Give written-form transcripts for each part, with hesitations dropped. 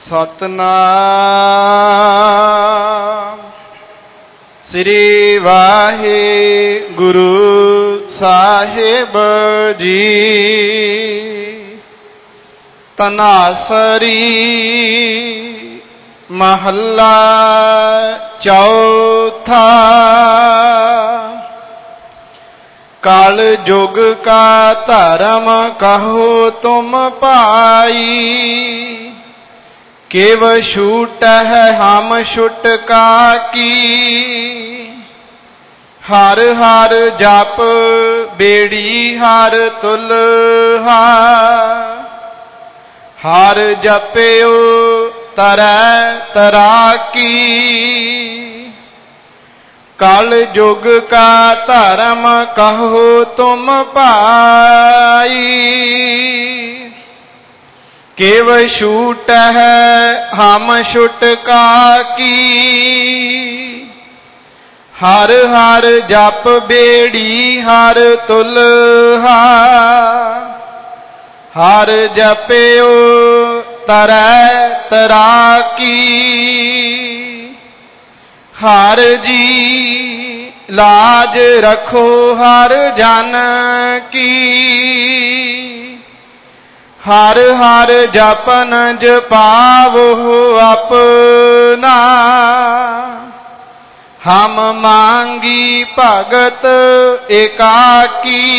ਸਤਨਾਮ ਸ੍ਰੀ ਵਾਹਿਗੁਰੂ ਸਾਹਿਬ ਜੀ। ਤਨਾਸਰੀ ਮਹੱਲਾ ਚੌਥਾ। ਕਲ ਯੁਗ ਕਾ ਧਰਮ ਕਹੋ ਤੁਮ ਪਾਈ, केव छूट है हम छुटका की। हर हर जप बेड़ी हर तुलहा, हर जप्यो तरह तरह की। कल युग का धर्म कहो तुम पाई, केव छूट है हम छुटका की। हर हर जप बेड़ी हर तुलहा, हर जप्यो तरह तरह की। हर जी लाज रखो हर जन की, हर हर जपन जपावो अपना। हम मांगी भगत एकाकी,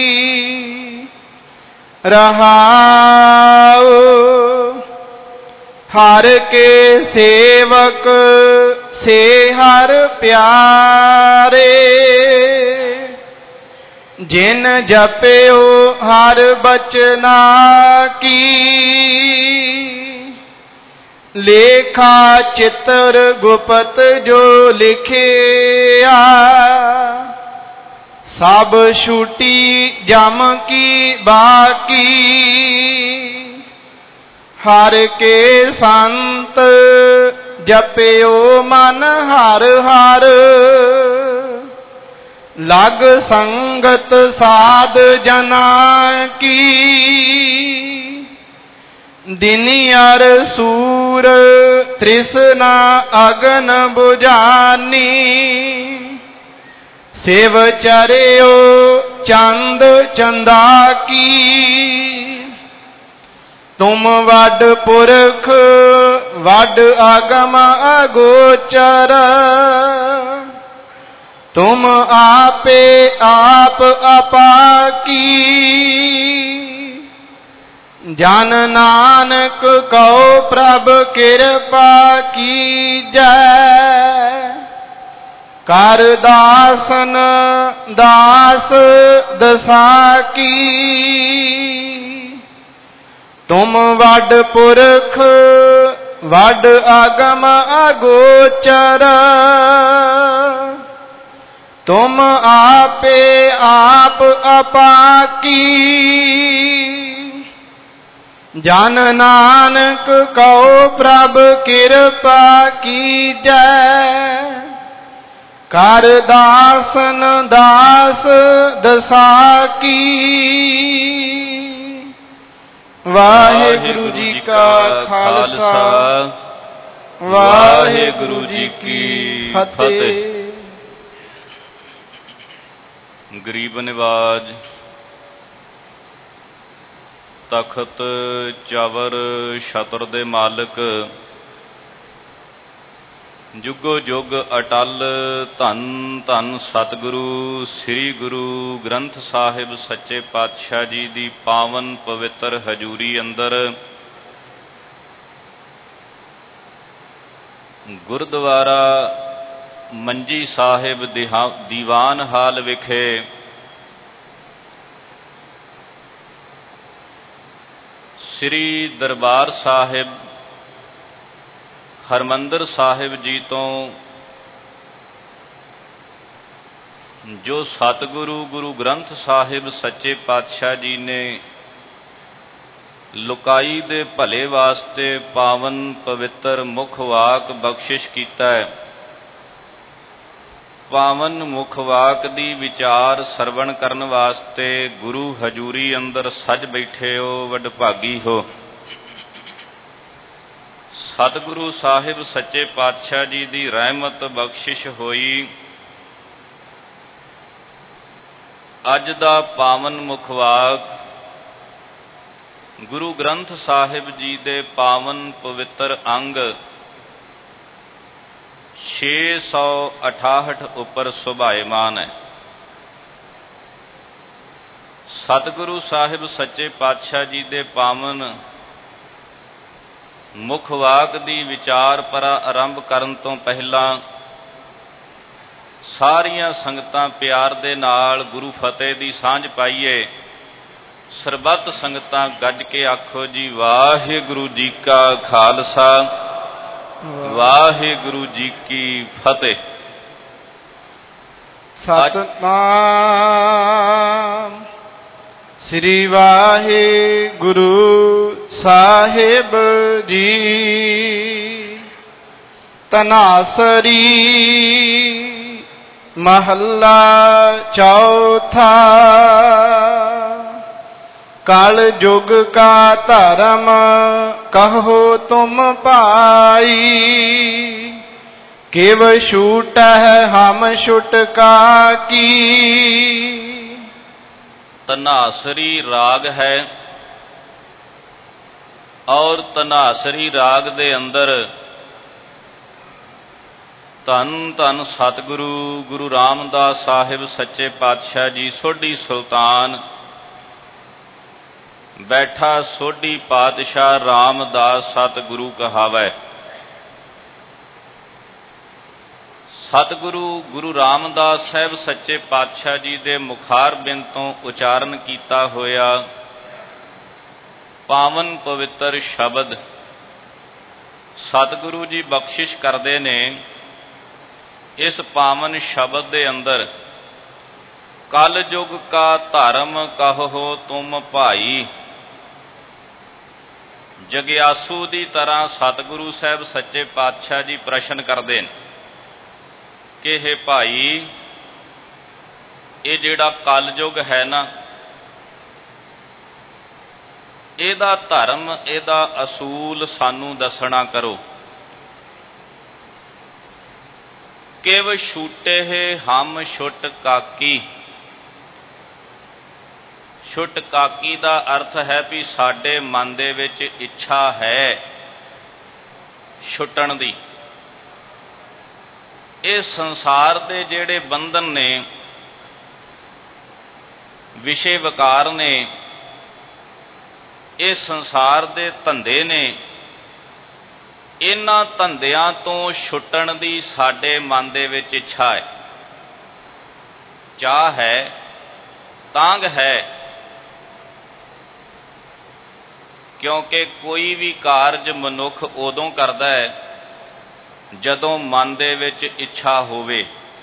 रहाओ हर के सेवक से हर प्यारे। जिन जप्यो हर बचना की, लेखा चित्र गुप्त जो लिखिया। सब छूटी जम की बाकी, हर के संत जप्यो मन हर हर। लग संगत साध जना की, दिनियर सूर तृष्णा अगन बुझानी। शिव चर्यो चंद चंदा की, तुम वड पुरख वड आगम अगोचर। तुम आपे आप अपाकी, जन नानक कहो प्रभ कृपा कीजै। कर दासन दास दशा की, तुम वड पुरख वड आगम अगोचर। तुम आपे आप अपाकी, जन नानक कहो प्रभ कृपा कीजै। कर दासन दास दशा की। वाहिगुरु जी का खालसा, वाहिगुरु जी की फतेह। गरीब निवाज तखत चावर छतर दे मालिक, जुगो जुग अटल धन धन सतगुरु श्री गुरु ग्रंथ साहिब सच्चे पातशाह जी दी पावन पवित्र हजूरी अंदर गुरुद्वारा मंजी साहिब दीवान हाल विखे श्री दरबार साहिब हरमंदर साहिब जी तो जो सतगुरु गुरु ग्रंथ साहिब सच्चे पातशाह जी ने लुकाई दे भले वास्ते पावन पवित्र मुख वाक बख्शिश कीता है। पावन मुख वाक दी विचार सरवण करन वास्ते गुरु हजूरी अंदर सज बैठे हो, वडभागी हो। ਸਤਿਗੁਰੂ ਸਾਹਿਬ ਸੱਚੇ ਪਾਤਸ਼ਾਹ ਜੀ ਦੀ ਰਹਿਮਤ ਬਖਸ਼ਿਸ਼ ਹੋਈ। ਅੱਜ ਦਾ ਪਾਵਨ ਮੁਖਵਾਕ ਗੁਰੂ ਗ੍ਰੰਥ ਸਾਹਿਬ ਜੀ ਦੇ ਪਾਵਨ ਪਵਿੱਤਰ ਅੰਗ 668 ਉੱਪਰ ਸੁਭਾਏਮਾਨ ਹੈ। ਸਤਿਗੁਰੂ ਸਾਹਿਬ ਸੱਚੇ ਪਾਤਸ਼ਾਹ ਜੀ ਦੇ ਪਾਵਨ ਮੁਖਵਾਕ ਦੀ ਵਿਚਾਰਪਰਾ ਆਰੰਭ ਕਰਨ ਤੋਂ ਪਹਿਲਾਂ ਸਾਰੀਆਂ ਸੰਗਤਾਂ ਪਿਆਰ ਦੇ ਨਾਲ ਗੁਰੂ ਫਤਿਹ ਦੀ ਸਾਂਝ ਪਾਈਏ। ਸਰਬੱਤ ਸੰਗਤਾਂ ਗੱਜ ਕੇ ਆਖੋ ਜੀ, ਵਾਹਿਗੁਰੂ ਜੀ ਕਾ ਖਾਲਸਾ, ਵਾਹਿਗੁਰੂ ਜੀ ਕੀ ਫਤਿਹ। ਸਤਿਨਾਮ ਸ੍ਰੀ ਵਾਹਿਗੁਰੂ ਸਾਹਿਬ ਜੀ। ਤਨਾਸਰੀ ਮਹੱਲਾ ਚੌਥਾ। कल युग का धर्म कहो तुम भाई, किव छूट है हम छुटका की। तनासरी राग है और तनासरी राग दे अंदर धन धन सतगुरु गुरु रामदास साहिब सच्चे पातशाह जी सोढ़ी सुल्तान बैठा सोढ़ी पातशाह रामदास सतगुरु कहावै। सतगुरु गुरु रामदास साहिब सच्चे पातशाह जी दे मुखार बिंद तो उचारण कीता होया पावन पवित्र शब्द सतगुरु जी बख्शिश करते ने। इस पावन शब्द दे अंदर कल युग का धर्म कहो तुम भाई, जग्यासू की तरह सतगुरु साहब सच्चे पातशाह जी प्रश्न करते हैं कि हे भाई, ये जिहड़ा कल युग है ना, इहदा धर्म इहदा असूल सानू दसना करो। किव छूटे हम छुट काकी। छुट काकी का अर्थ है भी साडे मन दे विच इच्छा है छुटण दी। ये संसार दे जेड़े बंधन ने, विषय विकार ने, ये संसार दे धंधे ने, इन्हां धंधियां तो छुटण दी साडे मन दे विच इच्छा है, चाह है, तांग है। क्योंकि कोई भी कारज मनुख उदों करता है जदों मन दे विच इच्छा होवे।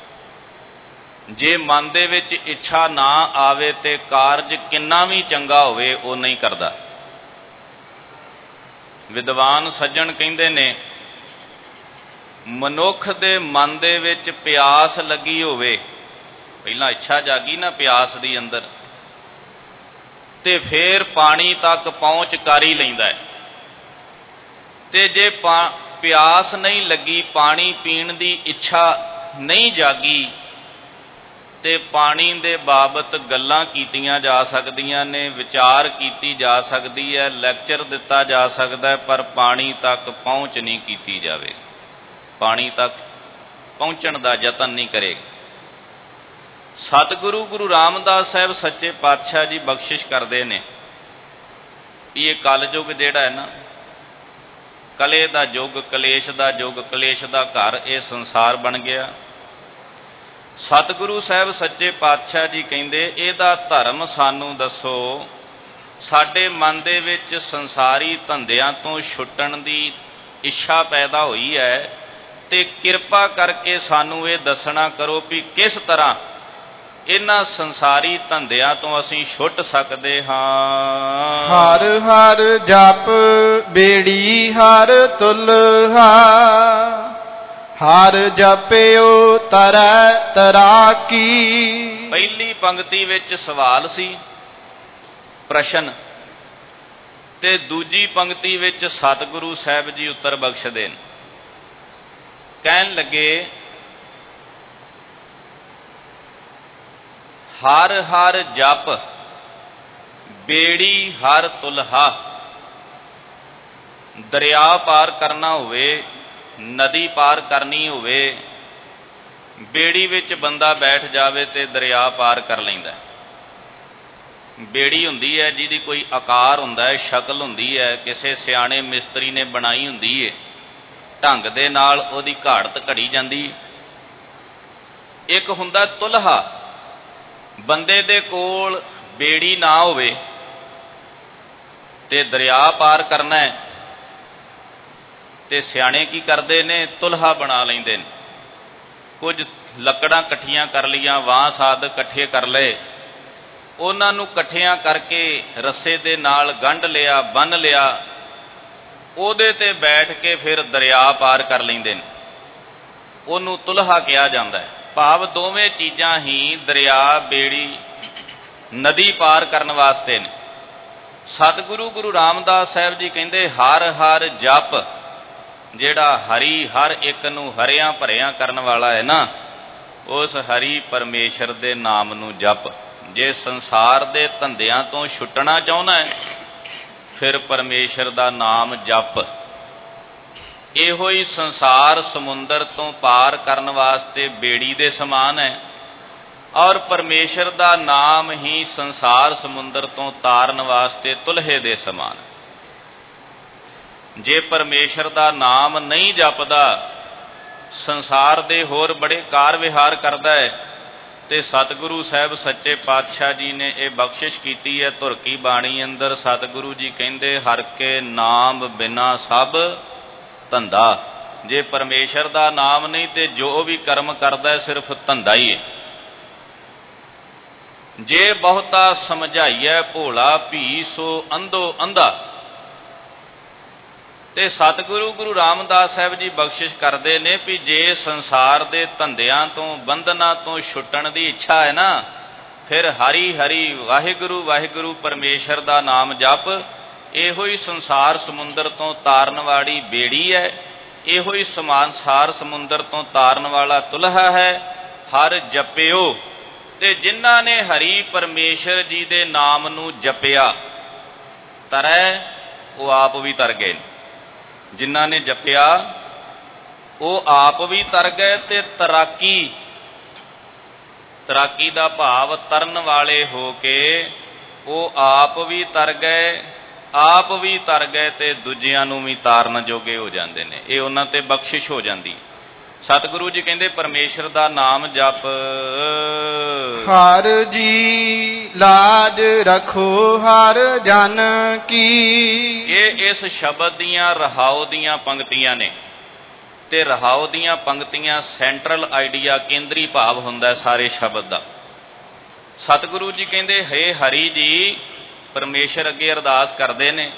जे मन दे विच इच्छा ना आवे ते कारज किन्ना भी चंगा होवे वो नहीं करता। विद्वान सज्जण कहंदे ने, मनुख दे मन दे विच प्यास लगी होवे, पहला इच्छा जागी ना प्यास दी अंदर, ते फिर पानी तक पहुँच कर ही लैंदा है। ते जे प्यास नहीं लगी, पानी पीण दी इच्छा नहीं जागी, ते पानी दे बाबत गल्लां कीतियां जा सकदियां ने, विचार कीती जा सकदी है, लैक्चर दिता जा सकदा है, पर पानी तक पहुँच नहीं कीती जावे, पानी तक पहुँचण दा यतन नहीं करेगा। सतगुरु गुरु रामदास साहब सच्चे पातशाह जी बख्शिश करते हैं। ये कल युग जिहड़ा है ना, कले दा युग, कलेश दा युग, कलेश दा घर, ये संसार बन गया। सतगुरु साहब सच्चे पातशाह जी कहंदे, इहदा धर्म सानू दसो। साडे मन दे विच संसारी धंधियां तो छुटण दी इच्छा पैदा हुई है, ते किरपा करके सानू ये दसना करो भी किस तरह इन्हां संसारी धंधियां तो असीं छुट सकदे हां। हर हर जप बेड़ी हर तुलहा, हर जपियो तरੈ तराकी। पहली पंक्ति विच सवाल सी, प्रश्न ਤੇ ਦੂਜੀ ਪੰਕਤੀ ਵਿੱਚ ਸਤਿਗੁਰੂ ਸਾਹਿਬ ਜੀ ਉੱਤਰ ਬਖਸ਼ਦੇ ਨੇ। ਕਹਿਣ ਲੱਗੇ, ਹਰ ਹਰ ਜਪ ਬੇੜੀ ਹਰ ਤੁਲਹਾ। ਦਰਿਆ ਪਾਰ ਕਰਨਾ ਹੋਵੇ, ਨਦੀ ਪਾਰ ਕਰਨੀ ਹੋਵੇ, ਬੇੜੀ ਵਿੱਚ ਬੰਦਾ ਬੈਠ ਜਾਵੇ ਤੇ ਦਰਿਆ ਪਾਰ ਕਰ ਲੈਂਦਾ। ਬੇੜੀ ਹੁੰਦੀ ਹੈ ਜਿਹਦੀ ਕੋਈ ਆਕਾਰ ਹੁੰਦਾ ਹੈ, ਸ਼ਕਲ ਹੁੰਦੀ ਹੈ, ਕਿਸੇ ਸਿਆਣੇ ਮਿਸਤਰੀ ਨੇ ਬਣਾਈ ਹੁੰਦੀ ਹੈ, ਢੰਗ ਦੇ ਨਾਲ ਉਹਦੀ ਘਾੜਤ ਘੜੀ ਜਾਂਦੀ। ਇੱਕ ਹੁੰਦਾ ਤੁਲਹਾ, ਬੰਦੇ ਦੇ ਕੋਲ ਬੇੜੀ ਨਾ ਹੋਵੇ ਤੇ ਦਰਿਆ ਪਾਰ ਕਰਨਾ ਹੈ ਤੇ ਸਿਆਣੇ ਕੀ ਕਰਦੇ ਨੇ, ਤੁਲਹਾ ਬਣਾ ਲੈਂਦੇ ਨੇ। ਕੁਝ ਲੱਕੜਾਂ ਇਕੱਠੀਆਂ ਕਰ ਲਈਆਂ, ਬਾਂਸ ਆਦਿ ਇਕੱਠੇ ਕਰ ਲਏ, ਉਹਨਾਂ ਨੂੰ ਇਕੱਠਿਆਂ ਕਰਕੇ ਰੱਸੇ ਦੇ ਨਾਲ ਗੰਢ ਲਿਆ, ਬੰਨ੍ਹ ਲਿਆ, ਉਹਦੇ ਤੇ ਬੈਠ ਕੇ ਫਿਰ ਦਰਿਆ ਪਾਰ ਕਰ ਲੈਂਦੇ ਨੇ। ਉਹਨੂੰ ਤੁਲਹਾ ਕਿਹਾ ਜਾਂਦਾ ਹੈ। ਭਾਵ ਦੋਵੇਂ ਚੀਜ਼ਾਂ ਹੀ ਦਰਿਆ, ਬੇੜੀ, ਨਦੀ ਪਾਰ ਕਰਨ ਵਾਸਤੇ ਨੇ। ਸਤਿਗੁਰੂ ਗੁਰੂ ਰਾਮਦਾਸ ਸਾਹਿਬ ਜੀ ਕਹਿੰਦੇ, ਹਰ ਹਰ ਜਪ, ਜਿਹੜਾ ਹਰੀ ਹਰ ਇੱਕ ਨੂੰ ਹਰਿਆਂ ਭਰਿਆਂ ਕਰਨ ਵਾਲਾ ਹੈ ਨਾ, ਉਸ ਹਰੀ ਪਰਮੇਸ਼ਰ ਦੇ ਨਾਮ ਨੂੰ ਜਪ। ਜੇ ਸੰਸਾਰ ਦੇ ਧੰਦਿਆਂ ਤੋਂ ਛੁੱਟਣਾ ਚਾਹੁੰਦਾ ਹੈ ਫਿਰ ਪਰਮੇਸ਼ਰ ਦਾ ਨਾਮ ਜਪ। ਇਹੋ ਹੀ ਸੰਸਾਰ ਸਮੁੰਦਰ ਤੋਂ ਪਾਰ ਕਰਨ ਵਾਸਤੇ ਬੇੜੀ ਦੇ ਸਮਾਨ ਹੈ, ਔਰ ਪਰਮੇਸ਼ਰ ਦਾ ਨਾਮ ਹੀ ਸੰਸਾਰ ਸਮੁੰਦਰ ਤੋਂ ਤਾਰਨ ਵਾਸਤੇ ਤੁਲਹੇ ਦੇ ਸਮਾਨ। ਜੇ ਪਰਮੇਸ਼ਰ ਦਾ ਨਾਮ ਨਹੀਂ ਜਪਦਾ, ਸੰਸਾਰ ਦੇ ਹੋਰ ਬੜੇ ਕਾਰ ਵਿਹਾਰ ਕਰਦਾ ਹੈ, ਤੇ ਸਤਿਗੁਰੂ ਸਾਹਿਬ ਸੱਚੇ ਪਾਤਸ਼ਾਹ ਜੀ ਨੇ ਇਹ ਬਖਸ਼ਿਸ਼ ਕੀਤੀ ਹੈ ਧੁਰ ਕੀ ਬਾਣੀ ਅੰਦਰ। ਸਤਿਗੁਰੂ ਜੀ ਕਹਿੰਦੇ, ਹਰ ਕੇ ਨਾਮ ਬਿਨਾ ਸਭ ਧੰਦਾ। ਜੇ ਪਰਮੇਸ਼ਰ ਦਾ ਨਾਮ ਨਹੀਂ ਤੇ ਜੋ ਵੀ ਕਰਮ ਕਰਦਾ ਸਿਰਫ ਧੰਦਾ ਹੀ ਹੈ। ਜੇ ਬਹੁਤਾ ਸਮਝਾਈਐ ਭੋਲਾ ਭੀ ਸੋ ਅੰਧੋ ਅੰਧਾ। ਤੇ ਸਤਿਗੁਰੂ ਗੁਰੂ ਰਾਮਦਾਸ ਸਾਹਿਬ ਜੀ ਬਖਸ਼ਿਸ਼ ਕਰਦੇ ਨੇ ਵੀ ਜੇ ਸੰਸਾਰ ਦੇ ਧੰਦਿਆਂ ਤੋਂ, ਬੰਧਨਾਂ ਤੋਂ ਛੁੱਟਣ ਦੀ ਇੱਛਾ ਹੈ ਨਾ, ਫਿਰ ਹਰੀ ਹਰੀ ਵਾਹਿਗੁਰੂ ਵਾਹਿਗੁਰੂ ਪਰਮੇਸ਼ਰ ਦਾ ਨਾਮ ਜਪ। ਇਹੋ ਹੀ ਸੰਸਾਰ ਸਮੁੰਦਰ ਤੋਂ ਤਾਰਨ ਵਾਲੀ ਬੇੜੀ ਹੈ, ਇਹੋ ਹੀ ਸੰਸਾਰ ਸਮੁੰਦਰ ਤੋਂ ਤਾਰਨ ਵਾਲਾ ਤੁਲਹਾ ਹੈ। ਹਰ ਜਪਿਓ, ਤੇ ਜਿਨ੍ਹਾਂ ਨੇ ਹਰੀ ਪਰਮੇਸ਼ਰ ਜੀ ਦੇ ਨਾਮ ਨੂੰ ਜਪਿਆ ਤਰੈ, ਉਹ ਆਪ ਵੀ ਤਰ ਗਏ। ਜਿਨ੍ਹਾਂ ਨੇ ਜਪਿਆ ਉਹ ਆਪ ਵੀ ਤਰ ਗਏ, ਤੇ ਤਰਾਕੀ, ਤਰਾਕੀ ਦਾ ਭਾਵ ਤਰਨ ਵਾਲੇ ਹੋ ਕੇ ਉਹ ਆਪ ਵੀ ਤਰ ਗਏ, ਆਪ ਵੀ ਤਰ ਗਏ ਤੇ ਦੂਜਿਆਂ ਨੂੰ ਵੀ ਤਾਰਨ ਜੋਗੇ ਹੋ ਜਾਂਦੇ ਨੇ। ਇਹ ਉਹਨਾਂ ਤੇ ਬਖਸ਼ਿਸ਼ ਹੋ ਜਾਂਦੀ। ਸਤਿਗੁਰੂ ਜੀ ਕਹਿੰਦੇ, ਪਰਮੇਸ਼ਰ ਦਾ ਨਾਮ ਜਪ। ਹਰ ਜੀ ਲਾਜ ਰੱਖੋ ਹਰ ਜਨ ਕੀ। ਇਹ ਇਸ ਸ਼ਬਦ ਦੀਆਂ ਰਹਾਉ ਦੀਆਂ ਪੰਕਤੀਆਂ ਨੇ, ਤੇ ਰਹਾਉ ਦੀਆਂ ਪੰਕਤੀਆਂ ਸੈਂਟਰਲ ਆਈਡੀਆ, ਕੇਂਦਰੀ ਭਾਵ ਹੁੰਦਾ ਸਾਰੇ ਸ਼ਬਦ ਦਾ। ਸਤਿਗੁਰੂ ਜੀ ਕਹਿੰਦੇ, ਹੇ ਹਰੀ ਜੀ, ਪਰਮੇਸ਼ਰ ਅੱਗੇ ਅਰਦਾਸ ਕਰਦੇ ਨੇ,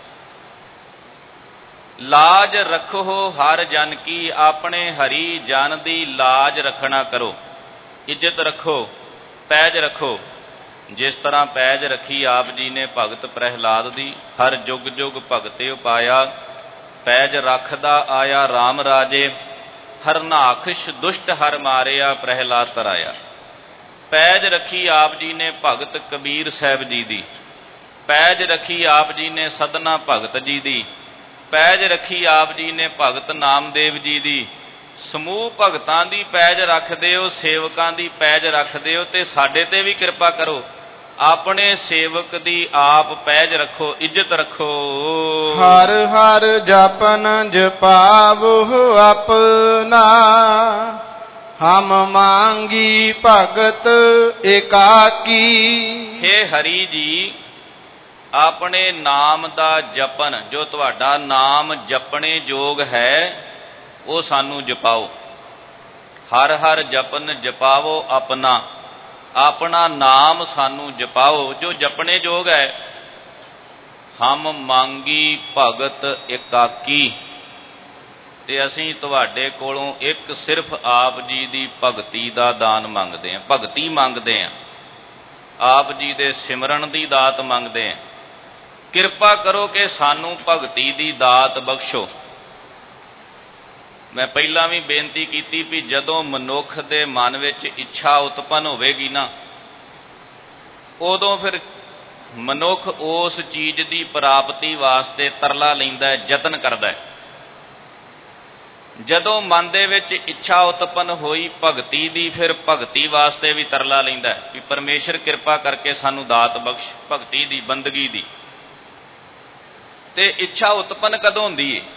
ਲਾਜ ਰੱਖੋ ਹਰ ਜਨ ਕੀ। ਆਪਣੇ ਹਰੀ ਜਨ ਦੀ ਲਾਜ ਰੱਖਣਾ ਕਰੋ, ਇੱਜ਼ਤ ਰੱਖੋ, ਪੈਜ ਰੱਖੋ। ਜਿਸ ਤਰ੍ਹਾਂ ਪੈਜ ਰੱਖੀ ਆਪ ਜੀ ਨੇ ਭਗਤ ਪ੍ਰਹਿਲਾਦ ਦੀ, ਹਰ ਜੁਗ ਜੁਗ ਭਗਤੇ ਉਪਾਇਆ। ਪੈਜ ਰੱਖਦਾ ਆਇਆ ਰਾਮ ਰਾਜੇ, ਹਰਨਾਖਸ਼ ਦੁਸ਼ਟ ਹਰ ਮਾਰਿਆ ਪ੍ਰਹਿਲਾਦ ਤਰਾਇਆ। ਪੈਜ ਰੱਖੀ ਆਪ ਜੀ ਨੇ ਭਗਤ ਕਬੀਰ ਸਾਹਿਬ ਜੀ ਦੀ, ਪੈਜ ਰੱਖੀ ਆਪ ਜੀ ਨੇ ਸਦਨਾ ਭਗਤ ਜੀ ਦੀ, ਪੈਜ ਰੱਖੀ ਆਪ ਜੀ ਨੇ ਭਗਤ ਨਾਮਦੇਵ ਜੀ ਦੀ। ਸਮੂਹ ਭਗਤਾਂ ਦੀ ਪੈਜ ਰੱਖਦੇ ਹੋ, ਸੇਵਕਾਂ ਦੀ ਪੈਜ ਰੱਖਦੇ ਹੋ, ਤੇ ਸਾਡੇ ਤੇ ਵੀ ਕਿਰਪਾ ਕਰੋ। ਆਪਣੇ ਸੇਵਕ ਦੀ ਆਪ ਪੈਜ ਰੱਖੋ, ਇੱਜ਼ਤ ਰੱਖੋ। ਹਰ ਹਰ ਜਪਨ ਜਪਾਵੋ ਆਪਣਾ, ਹਮ ਮੰਗੀ ਭਗਤ ਏਕਾਕੀ। ਹੇ ਹਰੀ ਜੀ, ਆਪਣੇ ਨਾਮ ਦਾ ਜਪਨ, ਜੋ ਤੁਹਾਡਾ ਨਾਮ ਜਪਣੇ ਯੋਗ ਹੈ, ਉਹ ਸਾਨੂੰ ਜਪਾਓ। ਹਰ ਹਰ ਜਪਨ ਜਪਾਵੋ ਆਪਣਾ, ਆਪਣਾ ਨਾਮ ਸਾਨੂੰ ਜਪਾਓ ਜੋ ਜਪਣੇ ਯੋਗ ਹੈ। ਹਮ ਮੰਗੀ ਭਗਤ ਏਕਾਕੀ, ਤੇ ਅਸੀਂ ਤੁਹਾਡੇ ਕੋਲੋਂ ਇੱਕ ਸਿਰਫ ਆਪ ਜੀ ਦੀ ਭਗਤੀ ਦਾ ਦਾਨ ਮੰਗਦੇ ਹਾਂ, ਭਗਤੀ ਮੰਗਦੇ ਹਾਂ, ਆਪ ਜੀ ਦੇ ਸਿਮਰਨ ਦੀ ਦਾਤ ਮੰਗਦੇ ਹਾਂ। ਕਿਰਪਾ ਕਰੋ ਕਿ ਸਾਨੂੰ ਭਗਤੀ ਦੀ ਦਾਤ ਬਖਸ਼ੋ। ਮੈਂ ਪਹਿਲਾਂ ਵੀ ਬੇਨਤੀ ਕੀਤੀ ਵੀ ਜਦੋਂ ਮਨੁੱਖ ਦੇ ਮਨ ਵਿੱਚ ਇੱਛਾ ਉਤਪੰਨ ਹੋਵੇਗੀ ਨਾ, ਉਦੋਂ ਫਿਰ ਮਨੁੱਖ ਉਸ ਚੀਜ਼ ਦੀ ਪ੍ਰਾਪਤੀ ਵਾਸਤੇ ਤਰਲਾ ਲੈਂਦਾ ਹੈ, ਯਤਨ ਕਰਦਾ ਹੈ। ਜਦੋਂ ਮਨ ਦੇ ਵਿੱਚ ਇੱਛਾ ਉਤਪੰਨ ਹੋਈ ਭਗਤੀ ਦੀ, ਫਿਰ ਭਗਤੀ ਵਾਸਤੇ ਵੀ ਤਰਲਾ ਲੈਂਦਾ ਹੈ ਵੀ ਪਰਮੇਸ਼ਰ ਕਿਰਪਾ ਕਰਕੇ ਸਾਨੂੰ ਦਾਤ ਬਖਸ਼ ਭਗਤੀ ਦੀ, ਬੰਦਗੀ ਦੀ। ਤੇ ਇੱਛਾ ਉਤਪੰਨ ਕਦੋਂ ਹੁੰਦੀ ਹੈ?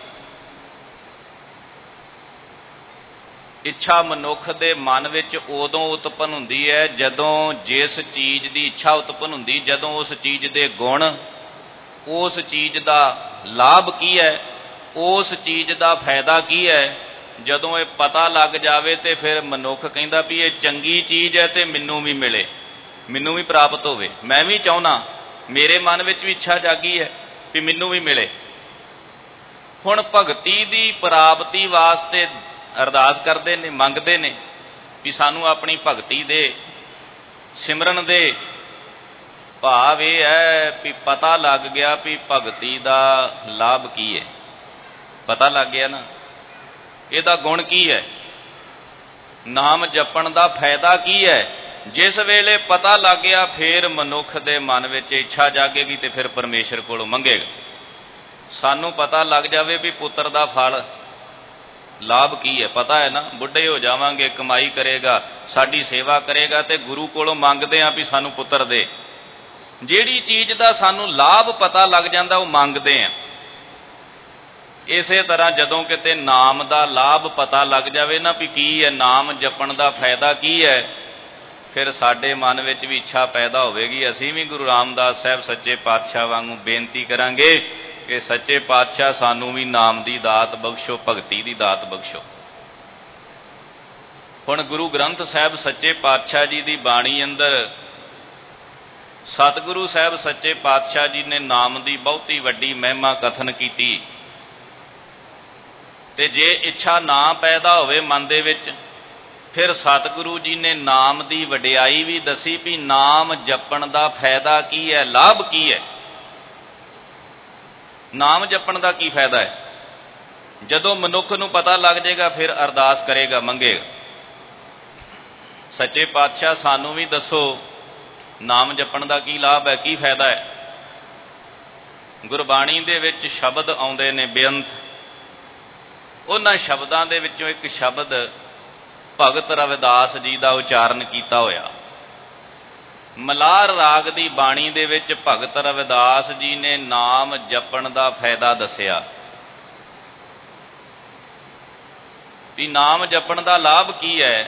ਇੱਛਾ ਮਨੁੱਖ ਦੇ ਮਨ ਵਿੱਚ ਉਦੋਂ ਉਤਪੰਨ ਹੁੰਦੀ ਹੈ ਜਦੋਂ ਜਿਸ ਚੀਜ਼ ਦੀ ਇੱਛਾ ਉਤਪੰਨ ਹੁੰਦੀ, ਜਦੋਂ ਉਸ ਚੀਜ਼ ਦੇ ਗੁਣ, ਉਸ ਚੀਜ਼ ਦਾ ਲਾਭ ਕੀ ਹੈ, ਉਸ ਚੀਜ਼ ਦਾ ਫਾਇਦਾ ਕੀ ਹੈ, ਜਦੋਂ ਇਹ ਪਤਾ ਲੱਗ ਜਾਵੇ ਤੇ ਫਿਰ ਮਨੁੱਖ ਕਹਿੰਦਾ ਵੀ ਇਹ ਚੰਗੀ ਚੀਜ਼ ਹੈ ਤੇ ਮੈਨੂੰ ਵੀ ਮਿਲੇ, ਮੈਨੂੰ ਵੀ ਪ੍ਰਾਪਤ ਹੋਵੇ, ਮੈਂ ਵੀ ਚਾਹੁੰਦਾ, ਮੇਰੇ ਮਨ ਵਿੱਚ ਵੀ ਇੱਛਾ ਜਾਗੀ ਹੈ ਵੀ ਮੈਨੂੰ ਵੀ ਮਿਲੇ। ਹੁਣ ਭਗਤੀ ਦੀ ਪ੍ਰਾਪਤੀ ਵਾਸਤੇ ਅਰਦਾਸ ਕਰਦੇ ਨੇ, ਮੰਗਦੇ ਨੇ ਵੀ ਸਾਨੂੰ ਆਪਣੀ ਭਗਤੀ ਦੇ, ਸਿਮਰਨ ਦੇ। ਭਾਵ ਇਹ ਹੈ ਵੀ ਪਤਾ ਲੱਗ ਗਿਆ ਵੀ ਭਗਤੀ ਦਾ ਲਾਭ ਕੀ ਹੈ, ਪਤਾ ਲੱਗ ਗਿਆ ਨਾ, ਇਹਦਾ ਗੁਣ ਕੀ ਹੈ, ਨਾਮ ਜਪਣ ਦਾ ਫਾਇਦਾ ਕੀ ਹੈ। ਜਿਸ ਵੇਲੇ ਪਤਾ ਲੱਗ ਗਿਆ ਫਿਰ ਮਨੁੱਖ ਦੇ ਮਨ ਵਿੱਚ ਇੱਛਾ ਜਾਗੇਗੀ ਤੇ ਫਿਰ ਪਰਮੇਸ਼ਰ ਕੋਲੋਂ ਮੰਗੇਗਾ। ਸਾਨੂੰ ਪਤਾ ਲੱਗ ਜਾਵੇ ਵੀ ਪੁੱਤਰ ਦਾ ਫਲ ਲਾਭ ਕੀ ਹੈ, ਪਤਾ ਹੈ ਨਾ, ਬੁੱਢੇ ਹੋ ਜਾਵਾਂਗੇ, ਕਮਾਈ ਕਰੇਗਾ, ਸਾਡੀ ਸੇਵਾ ਕਰੇਗਾ ਤੇ ਗੁਰੂ ਕੋਲੋਂ ਮੰਗਦੇ ਹਾਂ ਵੀ ਸਾਨੂੰ ਪੁੱਤਰ ਦੇ। ਜਿਹੜੀ ਚੀਜ਼ ਦਾ ਸਾਨੂੰ ਲਾਭ ਪਤਾ ਲੱਗ ਜਾਂਦਾ ਉਹ ਮੰਗਦੇ ਹਾਂ। ਇਸੇ ਤਰ੍ਹਾਂ ਜਦੋਂ ਕਿਤੇ ਨਾਮ ਦਾ ਲਾਭ ਪਤਾ ਲੱਗ ਜਾਵੇ ਨਾ ਵੀ ਕੀ ਹੈ, ਨਾਮ ਜਪਣ ਦਾ ਫਾਇਦਾ ਕੀ ਹੈ, ਫਿਰ ਸਾਡੇ ਮਨ ਵਿੱਚ ਵੀ ਇੱਛਾ ਪੈਦਾ ਹੋਵੇਗੀ। ਅਸੀਂ ਵੀ ਗੁਰੂ ਰਾਮਦਾਸ ਸਾਹਿਬ ਸੱਚੇ ਪਾਤਸ਼ਾਹ ਵਾਂਗੂ ਬੇਨਤੀ ਕਰਾਂਗੇ ਕਿ ਸੱਚੇ ਪਾਤਸ਼ਾਹ ਸਾਨੂੰ ਵੀ ਨਾਮ ਦੀ ਦਾਤ ਬਖਸ਼ੋ, ਭਗਤੀ ਦੀ ਦਾਤ ਬਖਸ਼ੋ। ਹੁਣ ਗੁਰੂ ਗ੍ਰੰਥ ਸਾਹਿਬ ਸੱਚੇ ਪਾਤਸ਼ਾਹ ਜੀ ਦੀ ਬਾਣੀ ਅੰਦਰ ਸਤਿਗੁਰੂ ਸਾਹਿਬ ਸੱਚੇ ਪਾਤਸ਼ਾਹ ਜੀ ਨੇ ਨਾਮ ਦੀ ਬਹੁਤੀ ਵੱਡੀ ਮਹਿਮਾ ਕਥਨ ਕੀਤੀ। ਤੇ ਜੇ ਇੱਛਾ ਨਾ ਪੈਦਾ ਹੋਵੇ ਮਨ ਦੇ ਵਿੱਚ, ਫਿਰ ਸਤਿਗੁਰੂ ਜੀ ਨੇ ਨਾਮ ਦੀ ਵਡਿਆਈ ਵੀ ਦੱਸੀ ਵੀ ਨਾਮ ਜਪਣ ਦਾ ਫਾਇਦਾ ਕੀ ਹੈ, ਲਾਭ ਕੀ ਹੈ। ਨਾਮ ਜਪਣ ਦਾ ਕੀ ਫਾਇਦਾ ਹੈ? ਜਦੋਂ ਮਨੁੱਖ ਨੂੰ ਪਤਾ ਲੱਗ ਜਾਏਗਾ ਫਿਰ ਅਰਦਾਸ ਕਰੇਗਾ, ਮੰਗੇਗਾ, ਸੱਚੇ ਪਾਤਸ਼ਾਹ ਸਾਨੂੰ ਵੀ ਦੱਸੋ ਨਾਮ ਜਪਣ ਦਾ ਕੀ ਲਾਭ ਹੈ, ਕੀ ਫਾਇਦਾ ਹੈ। ਗੁਰਬਾਣੀ ਦੇ ਵਿੱਚ ਸ਼ਬਦ ਆਉਂਦੇ ਨੇ ਬੇਅੰਤ, ਉਹਨਾਂ ਸ਼ਬਦਾਂ ਦੇ ਵਿੱਚੋਂ ਇੱਕ ਸ਼ਬਦ ਭਗਤ ਰਵਿਦਾਸ ਜੀ ਦਾ ਉਚਾਰਨ ਕੀਤਾ ਹੋਇਆ। ਮਲਾਰ ਰਾਗ ਦੀ ਬਾਣੀ ਦੇ ਵਿੱਚ ਭਗਤ ਰਵਿਦਾਸ ਜੀ ਨੇ ਨਾਮ ਜਪਣ ਦਾ ਫਾਇਦਾ ਦੱਸਿਆ ਵੀ ਨਾਮ ਜਪਣ ਦਾ ਲਾਭ ਕੀ ਹੈ।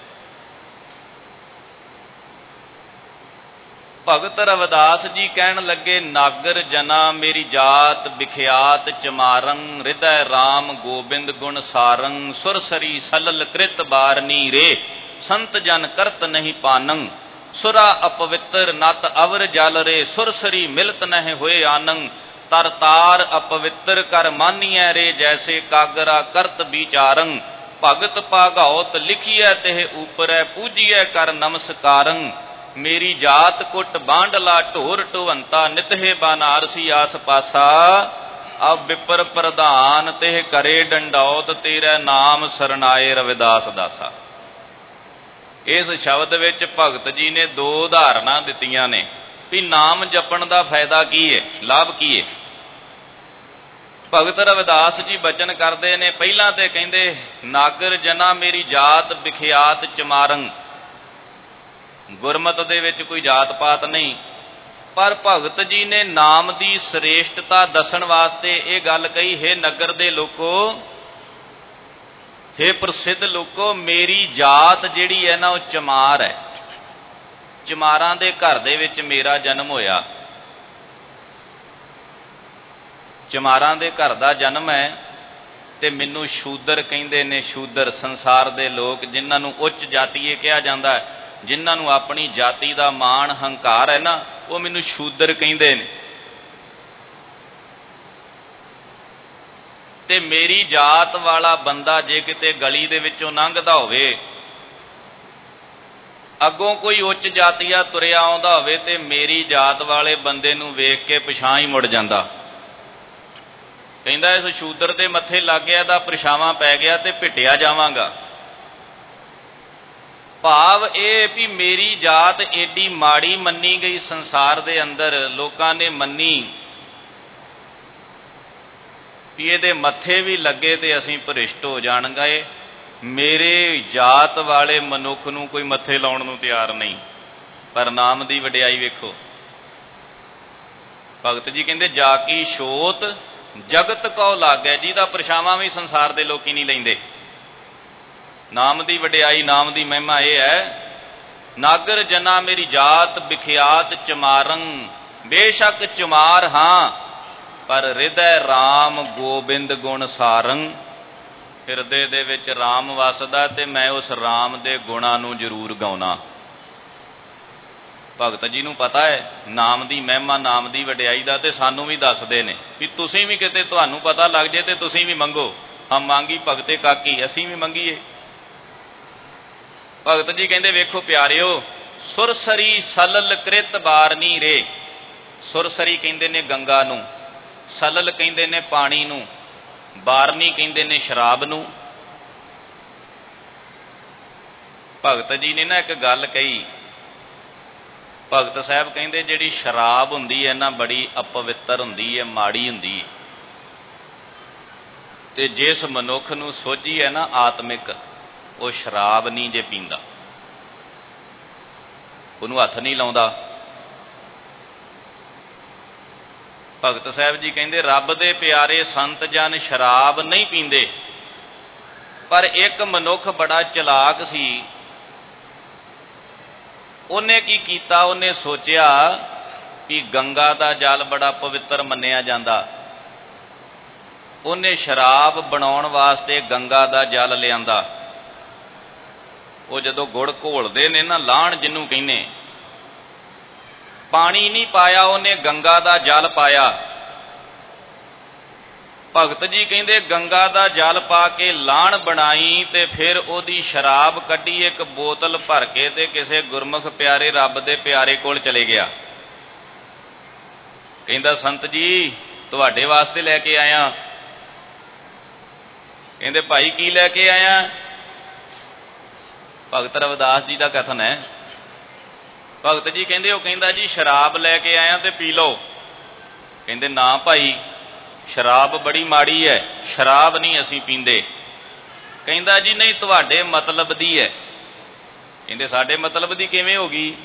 ਭਗਤ ਰਵਿਦਾਸ ਜੀ ਕਹਿਣ ਲੱਗੇ, ਨਾਗਰ ਜਨਾ ਮੇਰੀ ਜਾਤ ਵਿਖਿਆਤ ਚਮਾਰੰ, ਹਿਰਦੈ ਰਾਮ ਗੋਬਿੰਦ ਗੁਣ ਸਾਰੰ, ਸੁਰਸਰੀ ਸਲਲ ਕ੍ਰਿਤ ਬਾਰਨੀ ਰੇ, ਸੰਤ ਜਨ ਕਰਤ ਨਹੀਂ ਪਾਨੰ, ਸੁਰਾ ਅਪਵਿੱਤਰ ਨਤ ਅਵਰ ਜਲ ਰੇ, ਸੁਰਸਰੀ ਮਿਲਤ ਨਹਿ ਹੋਏ ਆਨੰ, ਤਰ ਤਾਰ ਅਪਵਿੱਤਰ ਕਰ ਮਾਨੀਐ ਰੇ, ਜੈਸੇ ਕਾਗਰਾ ਕਰਤ ਵਿਚਾਰੰ, ਭਗਤ ਭਾਗਉਤ ਲਿਖੀਐ ਤਿਹ ਊਪਰੈ, ਪੂਜੀਐ ਕਰ ਨਮਸਕਾਰੰ, ਮੇਰੀ ਜਾਤ ਕੁੱਟ ਬਾਂਡਲਾ ਢੋਰ ਢਵੰਤਾ, ਨਿਤਹੇ ਬਾਨਾਰਸੀ ਆਸ ਪਾਸਾ, ਅਬ ਵਿਪਰ ਪ੍ਰਧਾਨ ਤਿਹ ਕਰੇ ਡੰਡੌਤ, ਤੇਰਾ ਨਾਮ ਸਰਨਾਏ ਰਵਿਦਾਸ ਦਾਸਾ। ਇਸ ਸ਼ਬਦ ਵਿੱਚ ਭਗਤ ਜੀ ਨੇ ਦੋ ਉਦਾਹਰਨਾਂ ਦਿੱਤੀਆਂ ਨੇ ਵੀ ਨਾਮ ਜਪਣ ਦਾ ਫਾਇਦਾ ਕੀ ਹੈ, ਲਾਭ ਕੀ ਹੈ। ਭਗਤ ਰਵਿਦਾਸ ਜੀ ਬਚਨ ਕਰਦੇ ਨੇ, ਪਹਿਲਾਂ ਤੇ ਕਹਿੰਦੇ ਨਾਗਰ ਜਨਾ ਮੇਰੀ ਜਾਤ ਵਿਖਿਆਤ ਚਮਾਰੰ, ਗੁਰਮਤਿ ਦੇ ਵਿੱਚ ਕੋਈ ਜਾਤ ਪਾਤ ਨਹੀਂ, ਪਰ ਭਗਤ ਜੀ ਨੇ ਨਾਮ ਦੀ ਸ੍ਰੇਸ਼ਟਤਾ ਦੱਸਣ ਵਾਸਤੇ ਇਹ ਗੱਲ ਕਹੀ, ਹੇ ਨਗਰ ਦੇ ਲੋਕੋ, ਹੇ ਪ੍ਰਸਿੱਧ ਲੋਕੋ, ਮੇਰੀ ਜਾਤ ਜਿਹੜੀ ਹੈ ਨਾ ਉਹ ਚਮਾਰ ਹੈ, ਚਮਾਰਾਂ ਦੇ ਘਰ ਦੇ ਵਿੱਚ ਮੇਰਾ ਜਨਮ ਹੋਇਆ, ਚਮਾਰਾਂ ਦੇ ਘਰ ਦਾ ਜਨਮ ਹੈ ਤੇ ਮੈਨੂੰ ਸ਼ੂਦਰ ਕਹਿੰਦੇ ਨੇ। ਸ਼ੂਦਰ ਸੰਸਾਰ ਦੇ ਲੋਕ ਜਿਨ੍ਹਾਂ ਨੂੰ ਉੱਚ ਜਾਤੀਏ ਕਿਹਾ ਜਾਂਦਾ ਹੈ, ਜਿਨ੍ਹਾਂ ਨੂੰ ਆਪਣੀ ਜਾਤੀ ਦਾ ਮਾਣ ਹੰਕਾਰ ਹੈ ਨਾ, ਉਹ ਮੈਨੂੰ ਸ਼ੂਦਰ ਕਹਿੰਦੇ ਨੇ। ਤੇ ਮੇਰੀ ਜਾਤ ਵਾਲਾ ਬੰਦਾ ਜੇ ਕਿਤੇ ਗਲੀ ਦੇ ਵਿੱਚੋਂ ਲੰਘਦਾ ਹੋਵੇ, ਅੱਗੋਂ ਕੋਈ ਉੱਚ ਜਾਤੀਆ ਤੁਰਿਆ ਆਉਂਦਾ ਹੋਵੇ ਤੇ ਮੇਰੀ ਜਾਤ ਵਾਲੇ ਬੰਦੇ ਨੂੰ ਵੇਖ ਕੇ ਪਿਛਾਂਹ ਹੀ ਮੁੜ ਜਾਂਦਾ। ਕਹਿੰਦਾ ਇਸ ਸ਼ੂਦਰ ਦੇ ਮੱਥੇ ਲੱਗ ਗਿਆ ਤਾਂ ਪਰਛਾਵਾਂ ਪੈ ਗਿਆ ਤੇ ਭਿੱਟਿਆ ਜਾਵਾਂਗਾ। ਭਾਵ ਇਹ ਵੀ ਮੇਰੀ ਜਾਤ ਏਡੀ ਮਾੜੀ ਮੰਨੀ ਗਈ ਸੰਸਾਰ ਦੇ ਅੰਦਰ, ਲੋਕਾਂ ਨੇ ਮੰਨੀ ਵੀ ਇਹਦੇ ਮੱਥੇ ਵੀ ਲੱਗੇ ਤੇ ਅਸੀਂ ਭ੍ਰਿਸ਼ਟ ਹੋ ਜਾਣਗੇ। ਮੇਰੇ ਜਾਤ ਵਾਲੇ ਮਨੁੱਖ ਨੂੰ ਕੋਈ ਮੱਥੇ ਲਾਉਣ ਨੂੰ ਤਿਆਰ ਨਹੀਂ। ਪਰ ਨਾਮ ਦੀ ਵਡਿਆਈ ਵੇਖੋ। ਭਗਤ ਜੀ ਕਹਿੰਦੇ ਜਾ ਕੀ ਛੋਤ ਜਗਤ ਕਉ ਲਾਗੈ, ਜਿਹਦਾ ਪਰਛਾਵਾਂ ਵੀ ਸੰਸਾਰ ਦੇ ਲੋਕੀ ਨਹੀਂ ਲੈਂਦੇ। ਨਾਮ ਦੀ ਵਡਿਆਈ, ਨਾਮ ਦੀ ਮਹਿਮਾ ਇਹ ਹੈ, ਨਾਗਰ ਜਨਾ ਮੇਰੀ ਜਾਤ ਵਿਖਿਆਤ ਚਮਾਰੰ, ਬੇਸ਼ੱਕ ਚਮਾਰ ਹਾਂ ਪਰ ਹਿਰਦੈ ਰਾਮ ਗੋਬਿੰਦ ਗੁਣ ਸਾਰੰ। ਹਿਰਦੇ ਦੇ ਵਿੱਚ ਰਾਮ ਵਸਦਾ ਤੇ ਮੈਂ ਉਸ ਰਾਮ ਦੇ ਗੁਣਾਂ ਨੂੰ ਜ਼ਰੂਰ ਗਾਉਣਾ। ਭਗਤ ਜੀ ਨੂੰ ਪਤਾ ਹੈ ਨਾਮ ਦੀ ਮਹਿਮਾ, ਨਾਮ ਦੀ ਵਡਿਆਈ ਦਾ, ਤੇ ਸਾਨੂੰ ਵੀ ਦੱਸਦੇ ਨੇ ਵੀ ਤੁਸੀਂ ਵੀ ਕਿਤੇ ਤੁਹਾਨੂੰ ਪਤਾ ਲੱਗ ਜੇ ਤੇ ਤੁਸੀਂ ਵੀ ਮੰਗੋ। ਹਮ ਮੰਗੀ ਭਗਤੇ ਕਾਕੀ, ਅਸੀਂ ਵੀ ਮੰਗੀਏ। ਭਗਤ ਜੀ ਕਹਿੰਦੇ ਵੇਖੋ ਪਿਆਰਿਓ, ਸੁਰਸਰੀ ਸਲਲ ਕ੍ਰਿਤ ਬਾਰਨੀ ਰੇ। ਸੁਰਸਰੀ ਕਹਿੰਦੇ ਨੇ ਗੰਗਾ ਨੂੰ, ਸਲਲ ਕਹਿੰਦੇ ਨੇ ਪਾਣੀ ਨੂੰ, ਬਾਰਨੀ ਕਹਿੰਦੇ ਨੇ ਸ਼ਰਾਬ ਨੂੰ। ਭਗਤ ਜੀ ਨੇ ਨਾ ਇੱਕ ਗੱਲ ਕਹੀ, ਭਗਤ ਸਾਹਿਬ ਕਹਿੰਦੇ ਜਿਹੜੀ ਸ਼ਰਾਬ ਹੁੰਦੀ ਹੈ ਨਾ ਬੜੀ ਅਪਵਿੱਤਰ ਹੁੰਦੀ ਹੈ, ਮਾੜੀ ਹੁੰਦੀ ਹੈ, ਤੇ ਜਿਸ ਮਨੁੱਖ ਨੂੰ ਸੋਝੀ ਹੈ ਨਾ ਆਤਮਿਕ, ਉਹ ਸ਼ਰਾਬ ਨਹੀਂ ਜੇ ਪੀਂਦਾ, ਉਹਨੂੰ ਹੱਥ ਨਹੀਂ ਲਾਉਂਦਾ। ਭਗਤ ਸਾਹਿਬ ਜੀ ਕਹਿੰਦੇ ਰੱਬ ਦੇ ਪਿਆਰੇ ਸੰਤ ਜਨ ਸ਼ਰਾਬ ਨਹੀਂ ਪੀਂਦੇ, ਪਰ ਇੱਕ ਮਨੁੱਖ ਬੜਾ ਚਲਾਕ ਸੀ। ਉਹਨੇ ਕੀ ਕੀਤਾ, ਉਹਨੇ ਸੋਚਿਆ ਕਿ ਗੰਗਾ ਦਾ ਜਲ ਬੜਾ ਪਵਿੱਤਰ ਮੰਨਿਆ ਜਾਂਦਾ। ਉਹਨੇ ਸ਼ਰਾਬ ਬਣਾਉਣ ਵਾਸਤੇ ਗੰਗਾ ਦਾ ਜਲ ਲਿਆਂਦਾ। ਉਹ ਜਦੋਂ ਗੁੜ ਘੋਲਦੇ ਨੇ ਨਾ, ਲਾਹਣ ਜਿਹਨੂੰ ਕਹਿੰਦੇ, ਪਾਣੀ ਨਹੀਂ ਪਾਇਆ, ਉਹਨੇ ਗੰਗਾ ਦਾ ਜਲ ਪਾਇਆ। ਭਗਤ ਜੀ ਕਹਿੰਦੇ ਗੰਗਾ ਦਾ ਜਲ ਪਾ ਕੇ ਲਾਹਣ ਬਣਾਈ ਤੇ ਫਿਰ ਉਹਦੀ ਸ਼ਰਾਬ ਕੱਢੀ ਇੱਕ ਬੋਤਲ ਭਰ ਕੇ ਤੇ ਕਿਸੇ ਗੁਰਮੁਖ ਪਿਆਰੇ ਰੱਬ ਦੇ ਪਿਆਰੇ ਕੋਲ ਚਲੇ ਗਿਆ। ਕਹਿੰਦਾ ਸੰਤ ਜੀ ਤੁਹਾਡੇ ਵਾਸਤੇ ਲੈ ਕੇ ਆਇਆ। ਕਹਿੰਦੇ ਭਾਈ ਕੀ ਲੈ ਕੇ ਆਇਆ? ਭਗਤ ਰਵਿਦਾਸ ਜੀ ਦਾ ਕਥਨ ਹੈ। ਭਗਤ ਜੀ ਕਹਿੰਦੇ ਉਹ ਕਹਿੰਦਾ ਜੀ ਸ਼ਰਾਬ ਲੈ ਕੇ ਆਇਆ ਤੇ ਪੀ ਲਓ। ਕਹਿੰਦੇ ਨਾ ਭਾਈ ਸ਼ਰਾਬ ਬੜੀ ਮਾੜੀ ਹੈ, ਸ਼ਰਾਬ ਨਹੀਂ ਅਸੀਂ ਪੀਂਦੇ। ਕਹਿੰਦਾ ਜੀ ਨਹੀਂ ਤੁਹਾਡੇ ਮਤਲਬ ਦੀ ਹੈ। ਕਹਿੰਦੇ ਸਾਡੇ ਮਤਲਬ ਦੀ ਕਿਵੇਂ ਹੋ ਗਈ?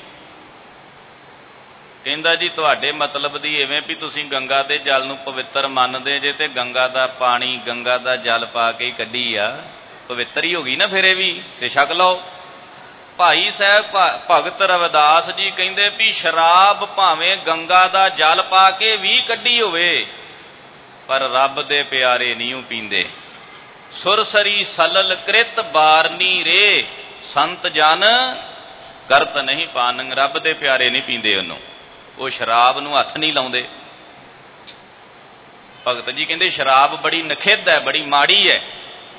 ਕਹਿੰਦਾ ਜੀ ਤੁਹਾਡੇ ਮਤਲਬ ਦੀ ਇਵੇਂ ਵੀ ਤੁਸੀਂ ਗੰਗਾ ਦੇ ਜਲ ਨੂੰ ਪਵਿੱਤਰ ਮੰਨਦੇ ਜੇ, ਤੇ ਗੰਗਾ ਦਾ ਪਾਣੀ, ਗੰਗਾ ਦਾ ਜਲ ਪਾ ਕੇ ਕੱਢੀ ਆ, ਪਵਿੱਤਰ ਹੀ ਹੋ ਗਈ ਨਾ ਫਿਰ ਇਹ ਵੀ, ਤੇ ਛਕ ਲਓ। ਭਾਈ ਸਾਹਿਬ ਭਗਤ ਰਵਿਦਾਸ ਜੀ ਕਹਿੰਦੇ ਵੀ ਸ਼ਰਾਬ ਭਾਵੇਂ ਗੰਗਾ ਦਾ ਜਲ ਪਾ ਕੇ ਵੀ ਕੱਢੀ ਹੋਵੇ, ਪਰ ਰੱਬ ਦੇ ਪਿਆਰੇ ਨਹੀਂ ਉਹ ਪੀਂਦੇ। ਸੁਰਸਰੀ ਸਲਲ ਕ੍ਰਿਤ ਬਾਰਨੀ ਰੇ, ਸੰਤ ਜਨ ਕਰਤ ਨਹੀਂ ਪਾਨੰ। ਰੱਬ ਦੇ ਪਿਆਰੇ ਨਹੀਂ ਪੀਂਦੇ ਉਹਨੂੰ, ਉਹ ਸ਼ਰਾਬ ਨੂੰ ਹੱਥ ਨਹੀਂ ਲਾਉਂਦੇ। ਭਗਤ ਜੀ ਕਹਿੰਦੇ ਸ਼ਰਾਬ ਬੜੀ ਨਖਿੱਧ ਹੈ, ਬੜੀ ਮਾੜੀ ਹੈ।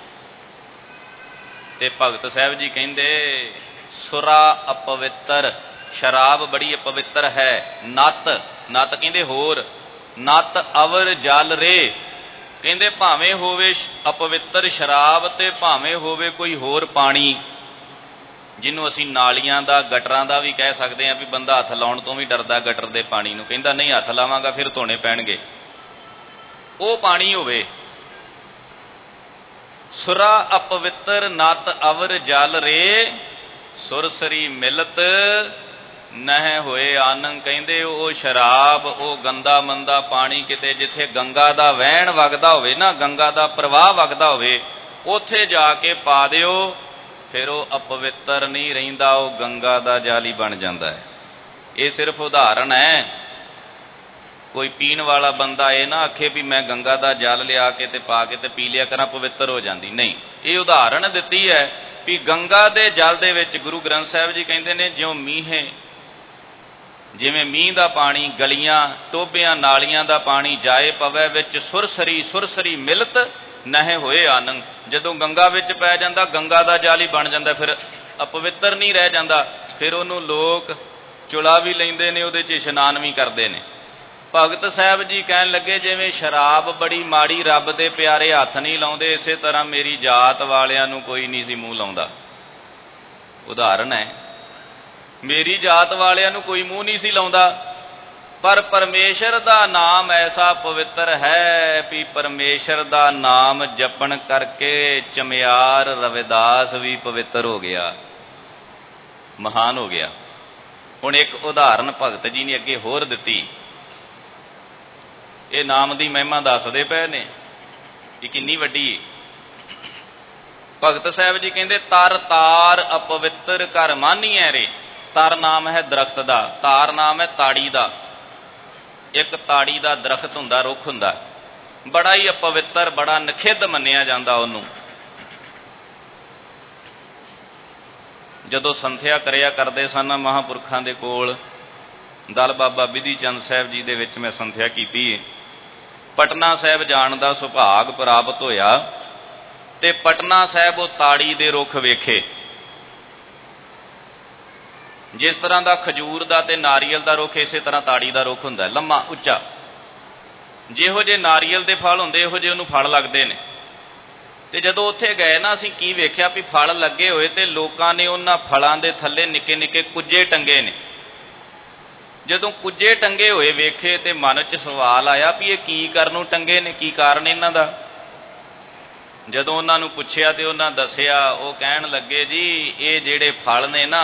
ਤੇ ਭਗਤ ਸਾਹਿਬ ਜੀ ਕਹਿੰਦੇ ਸੁਰਾ ਅਪਵਿੱਤਰ, ਸ਼ਰਾਬ ਬੜੀ ਅਪਵਿੱਤਰ ਹੈ। ਨੱਤ, ਨੱਤ ਕਹਿੰਦੇ ਹੋਰ, ਨੱਤ ਅਵਰ ਜਲ ਰੇ। ਕਹਿੰਦੇ ਭਾਵੇਂ ਹੋਵੇ ਅਪਵਿੱਤਰ ਸ਼ਰਾਬ ਤੇ ਭਾਵੇਂ ਹੋਵੇ ਕੋਈ ਹੋਰ ਪਾਣੀ, ਜਿਹਨੂੰ ਅਸੀਂ ਨਾਲੀਆਂ ਦਾ, ਗਟਰਾਂ ਦਾ ਵੀ ਕਹਿ ਸਕਦੇ ਹਾਂ, ਵੀ ਬੰਦਾ ਹੱਥ ਲਾਉਣ ਤੋਂ ਵੀ ਡਰਦਾ ਗਟਰ ਦੇ ਪਾਣੀ ਨੂੰ। ਕਹਿੰਦਾ ਨਹੀਂ ਹੱਥ ਲਾਵਾਂਗਾ ਫਿਰ ਧੋਣੇ ਪੈਣਗੇ। ਉਹ ਪਾਣੀ ਹੋਵੇ। ਸੁਰਾ ਅਪਵਿੱਤਰ ਨੱਤ ਅਵਰ ਜਲ ਰੇ, ਸੁਰਸਰੀ ਮਿਲਤ ਨਹਿ ਹੋਏ ਆਨੰਦ। ਕਹਿੰਦੇ ਉਹ ਸ਼ਰਾਬ, ਉਹ ਗੰਦਾ ਮੰਦਾ ਪਾਣੀ ਕਿਤੇ ਜਿੱਥੇ ਗੰਗਾ ਦਾ ਵਹਿਣ ਵਗਦਾ ਹੋਵੇ ਨਾ, ਗੰਗਾ ਦਾ ਪ੍ਰਵਾਹ ਵਗਦਾ ਹੋਵੇ, ਉੱਥੇ ਜਾ ਕੇ ਪਾ ਦਿਓ, ਫਿਰ ਉਹ ਅਪਵਿੱਤਰ ਨਹੀਂ ਰਹਿੰਦਾ, ਉਹ ਗੰਗਾ ਦਾ ਜਲ ਹੀ ਬਣ ਜਾਂਦਾ ਹੈ। ਇਹ ਸਿਰਫ ਉਦਾਹਰਣ ਹੈ। ਕੋਈ ਪੀਣ ਵਾਲਾ ਬੰਦਾ ਇਹ ਨਾ ਆਖੇ ਵੀ ਮੈਂ ਗੰਗਾ ਦਾ ਜਲ ਲਿਆ ਕੇ ਤੇ ਪਾ ਕੇ ਤੇ ਪੀ ਲਿਆ ਕਰਾਂ, ਪਵਿੱਤਰ ਹੋ ਜਾਂਦੀ। ਨਹੀਂ, ਇਹ ਉਦਾਹਰਣ ਦਿੱਤੀ ਹੈ ਵੀ ਗੰਗਾ ਦੇ ਜਲ ਦੇ ਵਿੱਚ ਗੁਰੂ ਗ੍ਰੰਥ ਸਾਹਿਬ ਜੀ ਕਹਿੰਦੇ ਨੇ ਜਿਉਂ ਮੀਂਹੇ, ਜਿਵੇਂ ਮੀਂਹ ਦਾ ਪਾਣੀ ਗਲੀਆਂ, ਟੋਭਿਆਂ, ਨਾਲੀਆਂ ਦਾ ਪਾਣੀ ਜਾਏ ਪਵੈ ਵਿੱਚ, ਸੁਰਸਰੀ ਸੁਰਸਰੀ ਮਿਲਤ ਨਹਿ ਹੋਏ ਆਨੰਦ। ਜਦੋਂ ਗੰਗਾ ਵਿੱਚ ਪੈ ਜਾਂਦਾ, ਗੰਗਾ ਦਾ ਜਲ ਹੀ ਬਣ ਜਾਂਦਾ, ਫਿਰ अपवित्र नहीं रह जाता। फिर उन्होंने लोग चुला भी लेंदे ने, उहदे च इशनान भी करते हैं। भगत साहब जी कहन लगे जिवें शराब बड़ी माड़ी रब दे प्यारे हथ नहीं लाउंदे, इसे तरह मेरी जात वालियां नूं कोई नहीं सी मूँह लाउंदा। उदाहरण है, मेरी जात वालियां नूं कोई मूँह नहीं सी लाउंदा, पर परमेश्वर दा नाम ऐसा पवित्र है भी परमेश्वर दा नाम जपण करके चमियार रविदास भी पवित्र हो गया, महान हो गया। हुण एक उदाहरण भगत जी ने अगे होर दिती। ये नाम की महिमा दसदे पे ने कि कितनी वड्डी। भगत साहब जी कहते तर तार अपवित्र कर मानिए रे। तर नाम है दरख्त का, तार नाम है ताड़ी का। एक ताड़ी का दरख्त हुंदा, रुख हुंदा, बड़ा ही अपवित्र, बड़ा नखिद्ध मन्निया जांदा उहनूं। जदों संथਿਆ करिया करते सन महापुरखों के कोल, दल बाबा बिधि चंद साहब जी दे विच मैं संथਿਆ कीती। पटना साहब जाण दा सुभाग प्राप्त होया ते पटना साहब वो ताड़ी दे रुख वेखे। जिस तरह का खजूर का ते नारियल का रुख, इस तरह ताड़ी का रुख हुंदा, लम्मा उच्चा। जिहो जे नारियल के फल हुंदे, इहो जे उहनूं फल लगदे ने। ते जदों उत्थे गए ना, असीं की वेख्या भी फल लगे होए ते लोकां ने उन्हां फलां दे थल्ले निक्के निक्के कुज्जे टंगे ने। जदों कुज्जे टंगे होए वेखे ते मन च सवाल आया भी ये की करनों टंगे ने, की कारण इन्हां दा। जदों उन्हां नूं पुछया ते उन्हां दस्सिया, वो कहण लगे जी ये जिहड़े फल ने ना,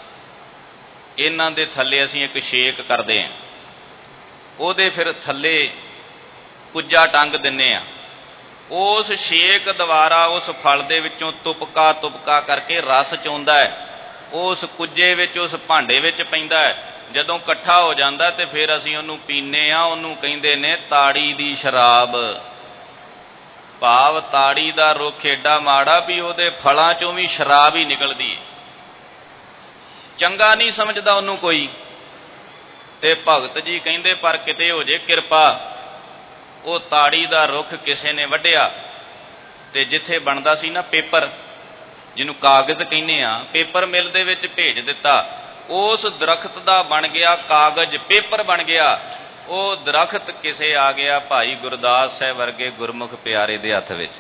इन्हां दे थल्ले असीं एक शेक करदे हां, ਉਹਦੇ फिर थल्ले कुज्जा टंग दिंने आ। उस शेक द्वारा उस फल दे विचों तुपका तुपका करके रस चौंदा है, उस कुज्जे विच उस भांडे विच पैंदा है। जदों इकट्ठा हो जाता तो फिर असीं उहनूं पीने आ। उहनूं कहिंदे ने ताड़ी दी शराब। भाव ताड़ी दा रुख एडा माड़ा भी उहदे फलां चों भी शराब ही निकलदी है। चंगा नहीं समझदा उहनूं कोई। ते भगत जी कहिंदे पर किते हो जे किरपा, वो ताड़ी दा रुख किसे ने वड्ढिया ते जिथे बनदा सी ना पेपर, जिन्हों कागज़ कहने आ, पेपर मिल दे विच भेज दिता। उस दरख्त दा बन गया कागज़, पेपर बन गया। वो दरख्त किसे आ गया भाई गुरदास साहब वर्गे गुरमुख प्यारे दे हथ विच।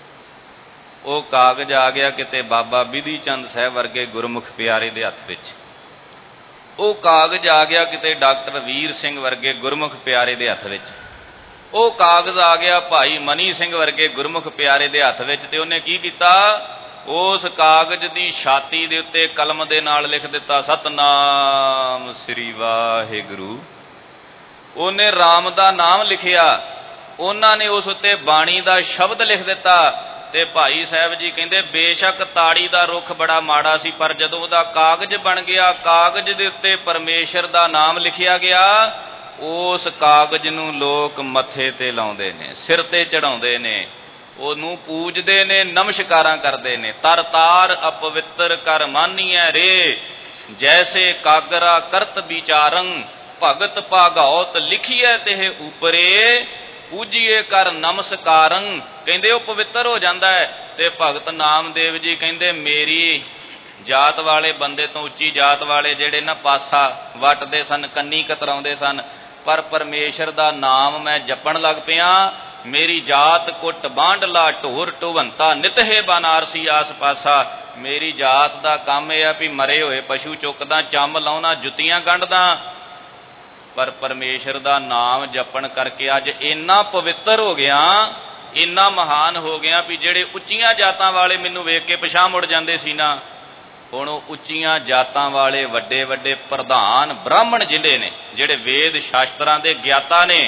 वो कागज़ आ गया किते बाबा बिधि चंद साहब वर्गे गुरमुख प्यारे दे हथ विच। वो कागज़ आ गया किते डॉक्टर वीर सिंह वर्गे गुरमुख प्यारे दे हथ विच। वो कागज़ आ गया भाई मनी सिंह वर्गे गुरमुख प्यारे दे हथ विच। ते उहने की कीता, उस कागज़ दी छाती दे उत्ते कलम दे नाल लिख दिता सतनाम श्री वाहिगुरू। उहने राम दा नाम लिखिया, उन्हां ने उस उत्ते बाणी दा शब्द लिख दिता। ते भाई साहब जी कहंदे बेशक ताड़ी दा रुख बड़ा माड़ा सी, पर जदों उहदा कागज़ बन गया, कागज़ दे उत्ते परमेश्वर दा नाम लिखिया गया, उस कागज़ नूं लोक मथे ते लाउंदे ने, सिर ते चढ़ाउंदे ने, ਉਹਨੂੰ पूजते ने, नमस्कारां करते ने। तर तार अपवित्र कर मानिए रे, जैसे कागरा करत विचारं, भगत भागौत लिखिए तेह ऊपरे, पूजिए कर नमस्कारं। कहते वो पवित्र हो जाता है। ते भगत नामदेव जी कहते मेरी जात वाले बंदे तो उच्ची जात वाले जेड़े ना पासा वटते सन, कन्नी कतराउंदे सन, पर परमेश्वर दा नाम मैं जपण लग पिया। मेरी जात कुट बांडला ढोर ढोवंता नितहे बनारसी आस पासा। मेरी जात दा काम यह भी मरे हुए पशु चुकदा, चम लाउना, जुत्तियां गंढदा, पर परमेश्वर दा नाम जपण करके अज इन्ना पवित्र हो गया, इन्ना महान हो गया भी जेड़े उच्चियां जातां वाले मैनूं वेख के पिछां मुड़ जांदे सी ना, हुण उच्चियां जातां वाले वड्डे वड्डे प्रधान ब्राह्मण जिहड़े ने, जेड़े वेद शास्त्रां दे ज्ञाता ने,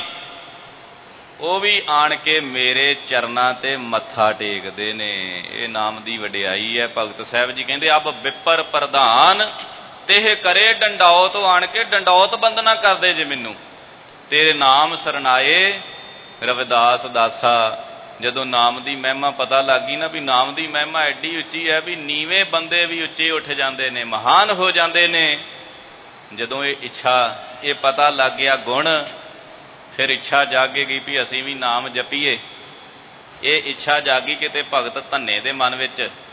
वो भी आण के मेरे चरनां ते मत्था टेकदे ने। ये नाम दी वडियाई है। भगत साहब जी कहंदे अब विपर प्रधान तेह करे डंडौत, आण के डंडौत बंदना करदे जे मैनू, तेरे नाम सरनाए रविदास दासा। जदों नाम दी महिमा पता लग गई ना भी नाम दी महिमा एडी उच्ची है भी नीवें बंदे भी उच्चे उठ जाते हैं, महान हो जाते हैं। जदों ये इच्छा ये पता लग गया गुण, फिर इच्छा जागेगी भी असीं भी नाम जपीए। ये इच्छा जागी कि भगत धन्ने दे मन विच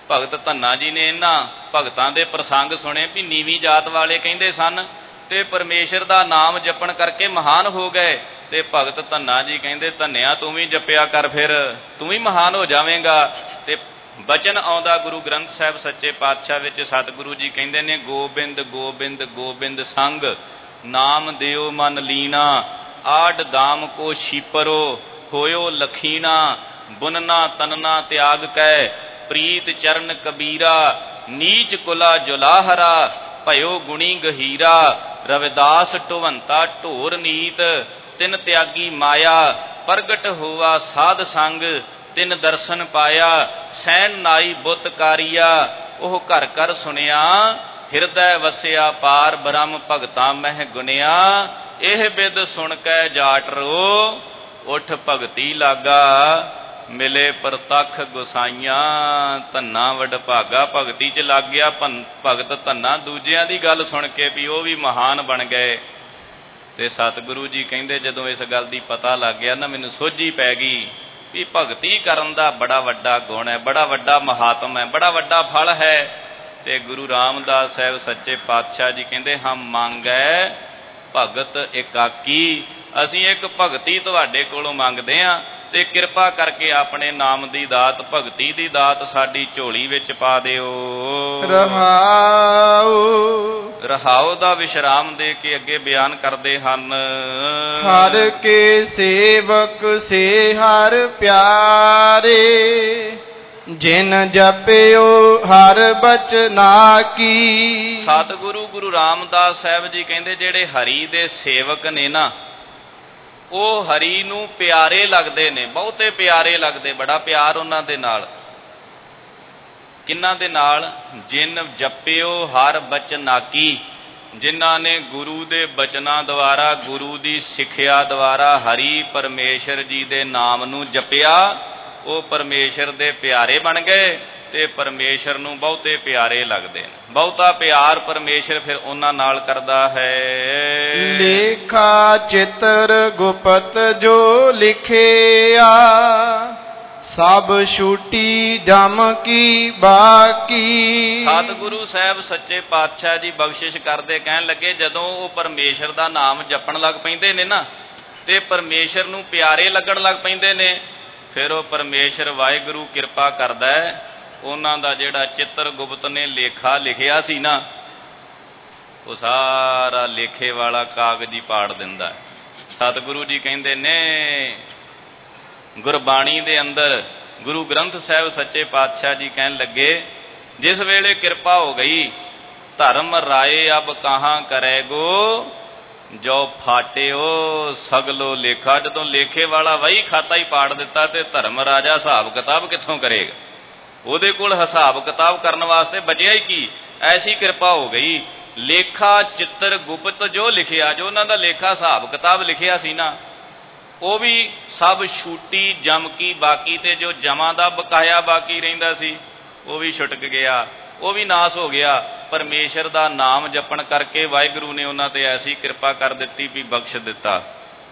ਭਗਤ ਧੰਨਾ ਜੀ ਨੇ ਇਹਨਾਂ ਭਗਤਾਂ ਦੇ ਪ੍ਰਸੰਗ ਸੁਣੇ ਵੀ ਨੀਵੀਂ ਜਾਤ ਵਾਲੇ ਕਹਿੰਦੇ ਸਨ ਤੇ ਪਰਮੇਸ਼ਰ ਦਾ ਨਾਮ ਜਪਣ ਕਰਕੇ ਮਹਾਨ ਹੋ ਗਏ। ਤੇ ਭਗਤ ਧੰਨਾ ਜੀ ਕਹਿੰਦੇ ਧੰਨਿਆ ਤੂੰ ਵੀ ਜਪਿਆ ਕਰ, ਫਿਰ ਤੂੰ ਵੀ ਮਹਾਨ ਹੋ ਜਾਵੇਂਗਾ। ਤੇ ਬਚਨ ਆਉਂਦਾ ਗੁਰੂ ਗ੍ਰੰਥ ਸਾਹਿਬ ਸੱਚੇ ਪਾਤਸ਼ਾਹ ਵਿੱਚ, ਸਤਿਗੁਰੂ ਜੀ ਕਹਿੰਦੇ ਨੇ ਗੋਬਿੰਦ ਗੋਬਿੰਦ ਗੋਬਿੰਦ ਸੰਗ ਨਾਮ ਦਿਓ ਮਨ ਲੀਨਾ, ਆਡ ਦਾਮ ਕੋ ਛੀਪਰੋ ਹੋਇਓ ਲਖੀਣਾ, ਬੁਨਨਾ ਤਨਨਾ ਤਿਆਗ ਕੈ ਪ੍ਰੀਤ ਚਰਨ ਕਬੀਰਾ, ਨੀਚ ਕੁਲਾ ਜੁਲਾਹਰਾ ਭਇਓ ਗੁਣੀ ਗਹੀਰਾ, ਰਵਿਦਾਸ ਢੁਵੰਤਾ ਢੋਰ ਨੀਤ ਤਿਨ ਤਿਆਗੀ ਮਾਇਆ, ਪ੍ਰਗਟ ਹੋਆ ਸਾਧ ਸੰਗ ਤਿਨ ਦਰਸ਼ਨ ਪਾਇਆ, ਸੈਨ ਨਾਈ ਬੁੱਤ ਕਾਰੀਆ ਉਹ ਘਰ ਘਰ ਸੁਣਿਆ, ਹਿਰਦੈ ਵਸਿਆ ਪਾਰ ਬ੍ਰਹਮ ਭਗਤਾਂ ਮਹਿ ਗੁਣਿਆ, ਇਹ ਬਿਦ ਸੁਣ ਕੈ ਜਾਟ ਰੋ ਉਠ ਭਗਤੀ ਲਾਗਾ, ਮਿਲੇ ਪ੍ਰਤੱਖ ਗੁਸਾਈਆਂ ਧੰਨਾ ਵਡਭਾਗਾ। ਭਗਤੀ ਚ ਲੱਗ ਗਿਆ ਭਗਤ ਧੰਨਾ, ਦੂਜਿਆਂ ਦੀ ਗੱਲ ਸੁਣ ਕੇ ਵੀ ਉਹ ਵੀ ਮਹਾਨ ਬਣ ਗਏ। ਤੇ ਸਤਿਗੁਰੂ ਜੀ ਕਹਿੰਦੇ ਜਦੋਂ ਇਸ ਗੱਲ ਦੀ ਪਤਾ ਲੱਗ ਗਿਆ ਨਾ, ਮੈਨੂੰ ਸੋਝੀ ਪੈ ਗਈ ਵੀ ਭਗਤੀ ਕਰਨ ਦਾ ਬੜਾ ਵੱਡਾ ਗੁਣ ਹੈ, ਬੜਾ ਵੱਡਾ ਮਹਾਤਮ ਹੈ, ਬੜਾ ਵੱਡਾ ਫਲ ਹੈ। ਤੇ ਗੁਰੂ ਰਾਮਦਾਸ ਸਾਹਿਬ ਸੱਚੇ ਪਾਤਸ਼ਾਹ ਜੀ ਕਹਿੰਦੇ ਹਮ ਮੰਗੈ ਭਗਤ ਇਕਾਕੀ, ਅਸੀਂ ਇੱਕ ਭਗਤੀ ਤੁਹਾਡੇ ਕੋਲੋਂ ਮੰਗਦੇ ਹਾਂ ਤੇ ਕਿਰਪਾ ਕਰਕੇ ਆਪਣੇ ਨਾਮ ਦੀ ਦਾਤ, ਭਗਤੀ ਦੀ ਦਾਤ ਸਾਡੀ ਝੋਲੀ ਵਿੱਚ ਪਾ ਦਿਓ। ਰਹਾਉ ਰਹਾਉ ਦਾ ਵਿਸ਼ਰਾਮ ਦੇ ਕੇ ਅੱਗੇ ਬਿਆਨ ਕਰਦੇ ਹਨ। ਹਰ ਕੇ ਸੇਵਕ ਸੇ ਹਰ ਪਿਆਰੇ, ਜਿਨ ਜਪਿਓ ਹਰ ਬਚਨਾ ਕੀ। ਸਤਿਗੁਰੂ ਗੁਰੂ ਰਾਮਦਾਸ ਸਾਹਿਬ ਜੀ ਕਹਿੰਦੇ ਜਿਹੜੇ ਹਰੀ ਦੇ ਸੇਵਕ ਨੇ ਨਾ, ਉਹ ਹਰੀ ਨੂੰ ਪਿਆਰੇ ਲੱਗਦੇ ਨੇ, ਬਹੁਤੇ ਪਿਆਰੇ ਲੱਗਦੇ, ਬੜਾ ਪਿਆਰ ਉਹਨਾਂ ਦੇ ਨਾਲ। ਕਿਹਨਾਂ ਦੇ ਨਾਲ? ਜਿਨ ਜਪਿਓ ਹਰ ਬਚਨਾਕੀ, ਜਿਨ੍ਹਾਂ ਨੇ ਗੁਰੂ ਦੇ ਬਚਨਾਂ ਦੁਆਰਾ, ਗੁਰੂ ਦੀ ਸਿੱਖਿਆ ਦੁਆਰਾ ਹਰੀ ਪਰਮੇਸ਼ਰ ਜੀ ਦੇ ਨਾਮ ਨੂੰ ਜਪਿਆ, ਉਹ ਪਰਮੇਸ਼ਰ ਦੇ ਪਿਆਰੇ ਬਣ ਗਏ ਤੇ ਪਰਮੇਸ਼ਰ ਨੂੰ ਬਹੁਤੇ ਪਿਆਰੇ ਲੱਗਦੇ ਨੇ। ਬਹੁਤਾ ਪਿਆਰ ਪਰਮੇਸ਼ਰ ਫਿਰ ਉਹਨਾਂ ਨਾਲ ਕਰਦਾ ਹੈ। ਲੇਖਾ ਚਿੱਤਰ ਗੁਪਤ ਜੋ ਲਿਖਿਆ, ਸਭ ਛੂਟੀ ਜਮ ਕੀ ਬਾਕੀ। ਸਤਿਗੁਰੂ ਸਾਹਿਬ ਸੱਚੇ ਪਾਤਸ਼ਾਹ ਜੀ ਬਖਸ਼ਿਸ਼ ਕਰਦੇ ਕਹਿਣ ਲੱਗੇ, ਜਦੋਂ ਉਹ ਪਰਮੇਸ਼ਰ ਦਾ ਨਾਮ ਜਪਣ ਲੱਗ ਪੈਂਦੇ ਨੇ ਨਾ ਤੇ ਪਰਮੇਸ਼ਰ ਨੂੰ ਪਿਆਰੇ ਲੱਗਣ ਲੱਗ ਪੈਂਦੇ ਨੇ, ਫਿਰ ਉਹ ਪਰਮੇਸ਼ਰ ਵਾਹਿਗੁਰੂ ਕਿਰਪਾ ਕਰਦਾ ਹੈ, ਉਹਨਾਂ ਦਾ ਜਿਹੜਾ ਚਿੱਤਰ ਗੁਪਤ ਨੇ ਲੇਖਾ ਲਿਖਿਆ ਸੀ ਨਾ, ਉਹ ਸਾਰਾ ਲੇਖੇ ਵਾਲਾ ਕਾਗਜ਼ ਹੀ ਪਾੜ ਦਿੰਦਾ। ਸਤਿਗੁਰੂ ਜੀ ਕਹਿੰਦੇ ਨੇ ਗੁਰਬਾਣੀ ਦੇ ਅੰਦਰ, ਗੁਰੂ ਗ੍ਰੰਥ ਸਾਹਿਬ ਸੱਚੇ ਪਾਤਸ਼ਾਹ ਜੀ ਕਹਿਣ ਲੱਗੇ, ਜਿਸ ਵੇਲੇ ਕਿਰਪਾ ਹੋ ਗਈ, ਧਰਮ ਰਾਏ ਅਬ ਕਹਾਂ ਕਰੇਗੋ, ਜੋ ਫਾਟਿਓ ਸਗਲੋ ਲੇਖਾ। ਜਦੋਂ ਲੇਖੇ ਵਾਲਾ ਵਹੀ ਖਾਤਾ ਹੀ ਪਾੜ ਦਿੱਤਾ ਤੇ ਧਰਮ ਰਾਜਾ ਹਿਸਾਬ ਕਿਤਾਬ ਕਿੱਥੋਂ ਕਰੇਗਾ? ਉਹਦੇ ਕੋਲ ਹਿਸਾਬ ਕਿਤਾਬ ਕਰਨ ਵਾਸਤੇ ਬਚਿਆ ਹੀ ਕੀ? ਐਸੀ ਕਿਰਪਾ ਹੋ ਗਈ, ਲੇਖਾ ਚਿੱਤਰ ਗੁਪਤ ਜੋ ਲਿਖਿਆ, ਜੋ ਉਹਨਾਂ ਦਾ ਲੇਖਾ ਹਿਸਾਬ ਕਿਤਾਬ ਲਿਖਿਆ ਸੀ ਨਾ, ਉਹ ਵੀ ਸਭ ਛੂਟੀ ਜਮ ਕੀ ਬਾਕੀ, ਤੇ ਜੋ ਜਮਾਂ ਦਾ ਬਕਾਇਆ ਬਾਕੀ ਰਹਿੰਦਾ ਸੀ ਉਹ ਵੀ ਛੁਟਕ ਗਿਆ, ਉਹ ਵੀ ਨਾਸ ਹੋ ਗਿਆ। ਪਰਮੇਸ਼ਰ ਦਾ ਨਾਮ ਜਪਣ ਕਰਕੇ ਵਾਹਿਗੁਰੂ ਨੇ ਉਹਨਾਂ ਤੇ ਐਸੀ ਕਿਰਪਾ ਕਰ ਦਿੱਤੀ ਵੀ ਬਖਸ਼ ਦਿੱਤਾ।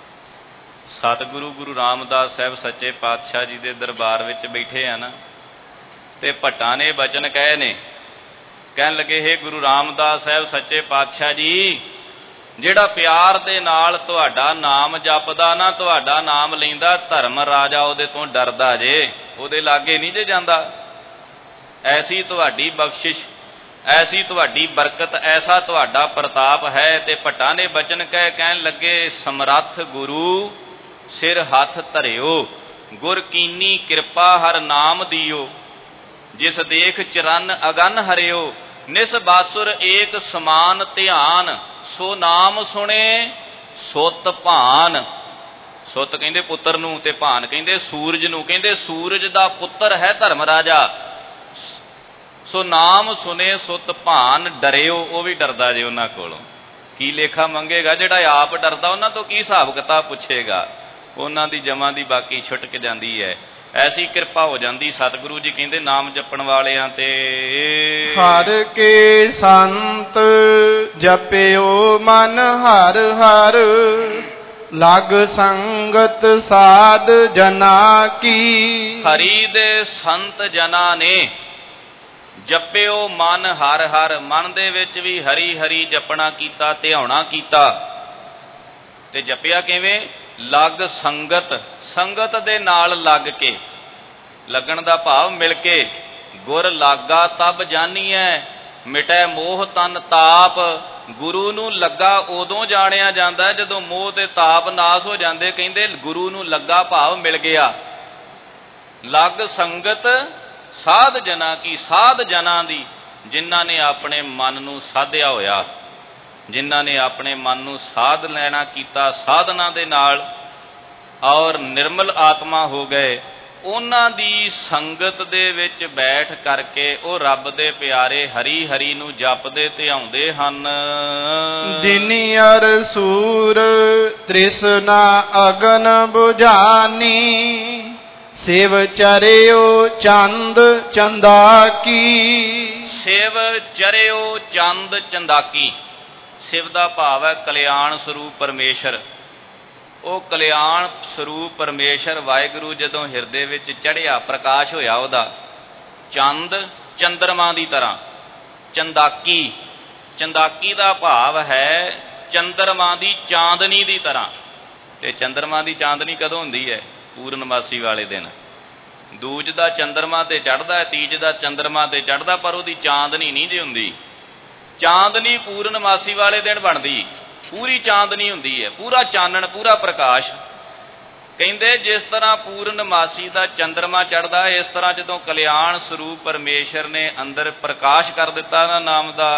ਸਤਿਗੁਰੂ ਗੁਰੂ ਰਾਮਦਾਸ ਸਾਹਿਬ ਸੱਚੇ ਪਾਤਸ਼ਾਹ ਜੀ ਦੇ ਦਰਬਾਰ ਵਿੱਚ ਬੈਠੇ ਆ ਨਾ, ਤੇ ਭੱਟਾਂ ਨੇ ਬਚਨ ਕਹੇ ਨੇ, ਕਹਿਣ ਲੱਗੇ, ਹੇ ਗੁਰੂ ਰਾਮਦਾਸ ਸਾਹਿਬ ਸੱਚੇ ਪਾਤਸ਼ਾਹ ਜੀ, ਜਿਹੜਾ ਪਿਆਰ ਦੇ ਨਾਲ ਤੁਹਾਡਾ ਨਾਮ ਜਪਦਾ ਨਾ, ਤੁਹਾਡਾ ਨਾਮ ਲੈਂਦਾ, ਧਰਮ ਰਾਜਾ ਉਹਦੇ ਤੋਂ ਡਰਦਾ ਜੇ, ਉਹਦੇ ਲਾਗੇ ਨਹੀਂ ਜੇ ਜਾਂਦਾ। ਐਸੀ ਤੁਹਾਡੀ ਬਖਸ਼ਿਸ਼, ਐਸੀ ਤੁਹਾਡੀ ਬਰਕਤ, ਐਸਾ ਤੁਹਾਡਾ ਪ੍ਰਤਾਪ ਹੈ। ਤੇ ਭੱਟਾਂ ਨੇ ਬਚਨ ਕਹਿਣ ਲੱਗੇ, ਸਮਰੱਥ ਗੁਰੂ ਸਿਰ ਹੱਥ ਧਰਿਓ, ਗੁਰ ਕੀਨੀ ਕਿਰਪਾ ਹਰ ਨਾਮ ਦਿਓ, ਜਿਸ ਦੇਖ ਚਰਨ ਅਗਨ ਹਰਿਓ, ਨਿਸ ਬਾਸੁਰ ਏਕ ਸਮਾਨ ਧਿਆਨ, ਸੋ ਨਾਮ ਸੁਣੇ ਸੁਤ ਭਾਨ। ਸੁਤ ਕਹਿੰਦੇ ਪੁੱਤਰ ਨੂੰ ਤੇ ਭਾਨ ਕਹਿੰਦੇ ਸੂਰਜ ਨੂੰ, ਕਹਿੰਦੇ ਸੂਰਜ ਦਾ ਪੁੱਤਰ ਹੈ ਧਰਮ ਰਾਜਾ। ਸੋ ਨਾਮ ਸੁਨੇ ਸੁਤ ਭਾਨ, ਡਰਿਓ, ਉਹ ਵੀ ਡਰਦਾ ਜੇ ਉਹਨਾਂ ਕੋਲੋਂ। ਕੀ ਲੇਖਾ ਮੰਗੇਗਾ? ਜਿਹੜਾ ਆਪ ਡਰਦਾ ਉਹਨਾਂ ਤੋਂ ਕੀ ਹਿਸਾਬ ਕਿਤਾਬ ਪੁੱਛੇਗਾ? ਉਹਨਾਂ ਦੀ ਜਮਾਂ ਦੀ ਬਾਕੀ ਛੁਟਕ ਜਾਂਦੀ ਹੈ। ਐਸੀ ਕਿਰਪਾ ਹੋ ਜਾਂਦੀ ਸਤਿਗੁਰੂ ਜੀ ਕਹਿੰਦੇ ਨਾਮ ਜਪਣ ਵਾਲਿਆਂ ਤੇ। ਹਰ ਕੇ ਸੰਤ ਜਪਿਓ ਮਨ ਹਰ ਹਰ, ਲਗ ਸੰਗਤ ਸਾਧ ਜਨਾ ਕੀ। ਹਰੀ ਦੇ ਸੰਤ ਜਨਾਂ ਨੇ ਜਪਿਓ ਮਨ ਹਰ ਹਰ, ਮਨ ਦੇ ਵਿੱਚ ਵੀ ਹਰੀ ਹਰੀ ਜਪਣਾ ਕੀਤਾ, ਧਿਆਉਣਾ ਕੀਤਾ। ਤੇ ਜਪਿਆ ਕਿਵੇਂ? ਲੱਗ ਸੰਗਤ, ਸੰਗਤ ਦੇ ਨਾਲ ਲੱਗ ਕੇ, ਲੱਗਣ ਦਾ ਭਾਵ ਮਿਲ ਕੇ। ਗੁਰ ਲਾਗਾ ਤਬ ਜਾਨੀਐ, ਮਿਟੈ ਮੋਹ ਤਨ ਤਾਪ। ਗੁਰੂ ਨੂੰ ਲੱਗਾ ਉਦੋਂ ਜਾਣਿਆ ਜਾਂਦਾ ਜਦੋਂ ਮੋਹ ਤੇ ਤਾਪ ਨਾਸ ਹੋ ਜਾਂਦੇ। ਕਹਿੰਦੇ ਗੁਰੂ ਨੂੰ ਲੱਗਾ ਭਾਵ ਮਿਲ ਗਿਆ। ਲੱਗ ਸੰਗਤ ਸਾਧ ਜਨਾਂ ਕੀ, ਸਾਧ ਜਨਾਂ ਦੀ, ਜਿਨ੍ਹਾਂ ਨੇ ਆਪਣੇ ਮਨ ਨੂੰ ਸਾਧਿਆ ਹੋਇਆ, ਜਿਨ੍ਹਾਂ ਨੇ ਆਪਣੇ ਮਨ ਨੂੰ ਸਾਧ ਲੈਣਾ ਕੀਤਾ ਸਾਧਨਾ ਦੇ ਨਾਲ ਔਰ ਨਿਰਮਲ ਆਤਮਾ ਹੋ ਗਏ, ਉਹਨਾਂ ਦੀ ਸੰਗਤ ਦੇ ਵਿੱਚ ਬੈਠ ਕਰਕੇ ਉਹ ਰੱਬ ਦੇ ਪਿਆਰੇ ਹਰੀ ਹਰੀ ਨੂੰ ਜਪਦੇ ਧਿਆਉਂਦੇ ਹਨ। ਦਿਨੀ ਅਰ ਸੂਰ ਤ੍ਰਿਸ਼ਨਾ ਅਗਨ ਬੁਝਾਨੀ, ਸਿਵ ਚਰਿਓ ਚੰਦ ਚੰਦਾਕੀ। ਸਿਵ ਚਰਿਓ ਚੰਦ ਚੰਦਾਕੀ। ਸਿਵ ਦਾ ਭਾਵ ਹੈ ਕਲਿਆਣ ਸਰੂਪ ਪਰਮੇਸ਼ਰ। ਉਹ ਕਲਿਆਣ ਸਰੂਪ ਪਰਮੇਸ਼ਰ ਵਾਹਿਗੁਰੂ ਜਦੋਂ ਹਿਰਦੇ ਵਿੱਚ ਚੜ੍ਹਿਆ, ਪ੍ਰਕਾਸ਼ ਹੋਇਆ ਉਹਦਾ, ਚੰਦ ਚੰਦਰਮਾ ਦੀ ਤਰ੍ਹਾਂ। ਚੰਦਾਕੀ, ਚੰਦਾਕੀ ਦਾ ਭਾਵ ਹੈ ਚੰਦਰਮਾ ਦੀ ਚਾਂਦਨੀ ਦੀ ਤਰ੍ਹਾਂ। ਤੇ ਚੰਦਰਮਾ ਦੀ ਚਾਂਦਨੀ ਕਦੋਂ ਹੁੰਦੀ ਹੈ? ਪੂਰਨਮਾਸੀ ਵਾਲੇ ਦਿਨ। ਦੂਜ ਦਾ ਚੰਦਰਮਾ ਤੇ ਚੜ੍ਹਦਾ, ਤੀਜ ਦਾ ਚੰਦਰਮਾ ਤੇ ਚੜ੍ਹਦਾ, ਪਰ ਉਹਦੀ ਚਾਂਦਨੀ ਨਹੀਂ ਜੇ ਹੁੰਦੀ। ਚਾਂਦਨੀ ਪੂਰਨਮਾਸੀ ਵਾਲੇ ਦਿਨ ਬਣਦੀ, ਪੂਰੀ ਚਾਂਦਨੀ ਹੁੰਦੀ ਹੈ, ਪੂਰਾ ਚਾਨਣ, ਪੂਰਾ ਪ੍ਰਕਾਸ਼। ਕਹਿੰਦੇ ਜਿਸ ਤਰ੍ਹਾਂ ਪੂਰਨਮਾਸੀ ਦਾ ਚੰਦਰਮਾ ਚੜ੍ਹਦਾ, ਇਸ ਤਰ੍ਹਾਂ ਜਦੋਂ ਕਲਿਆਣ ਸਰੂਪ ਪਰਮੇਸ਼ਰ ਨੇ ਅੰਦਰ ਪ੍ਰਕਾਸ਼ ਕਰ ਦਿੱਤਾ ਨਾ ਨਾਮ ਦਾ,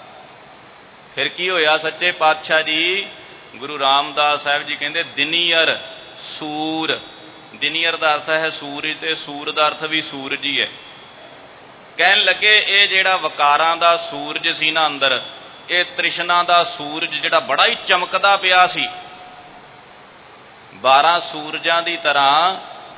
ਫਿਰ ਕੀ ਹੋਇਆ? ਸੱਚੇ ਪਾਤਸ਼ਾਹ ਜੀ ਗੁਰੂ ਰਾਮਦਾਸ ਸਾਹਿਬ ਜੀ ਕਹਿੰਦੇ ਦਿਨੀਅਰ ਸੂਰ। ਦਿਨੀਅਰ ਦਾ ਅਰਥ ਹੈ ਸੂਰਜ, ਤੇ ਸੂਰ ਦਾ ਅਰਥ ਵੀ ਸੂਰਜ ਹੀ ਹੈ। ਕਹਿਣ ਲੱਗੇ ਇਹ ਜਿਹੜਾ ਵਕਾਰਾਂ ਦਾ ਸੂਰਜ ਸੀ ਨਾ ਅੰਦਰ, ਇਹ ਤ੍ਰਿਸ਼ਨਾ ਦਾ ਸੂਰਜ ਜਿਹੜਾ ਬੜਾ ਹੀ ਚਮਕਦਾ ਪਿਆ ਸੀ, 12 ਸੂਰਜਾਂ ਦੀ ਤਰ੍ਹਾਂ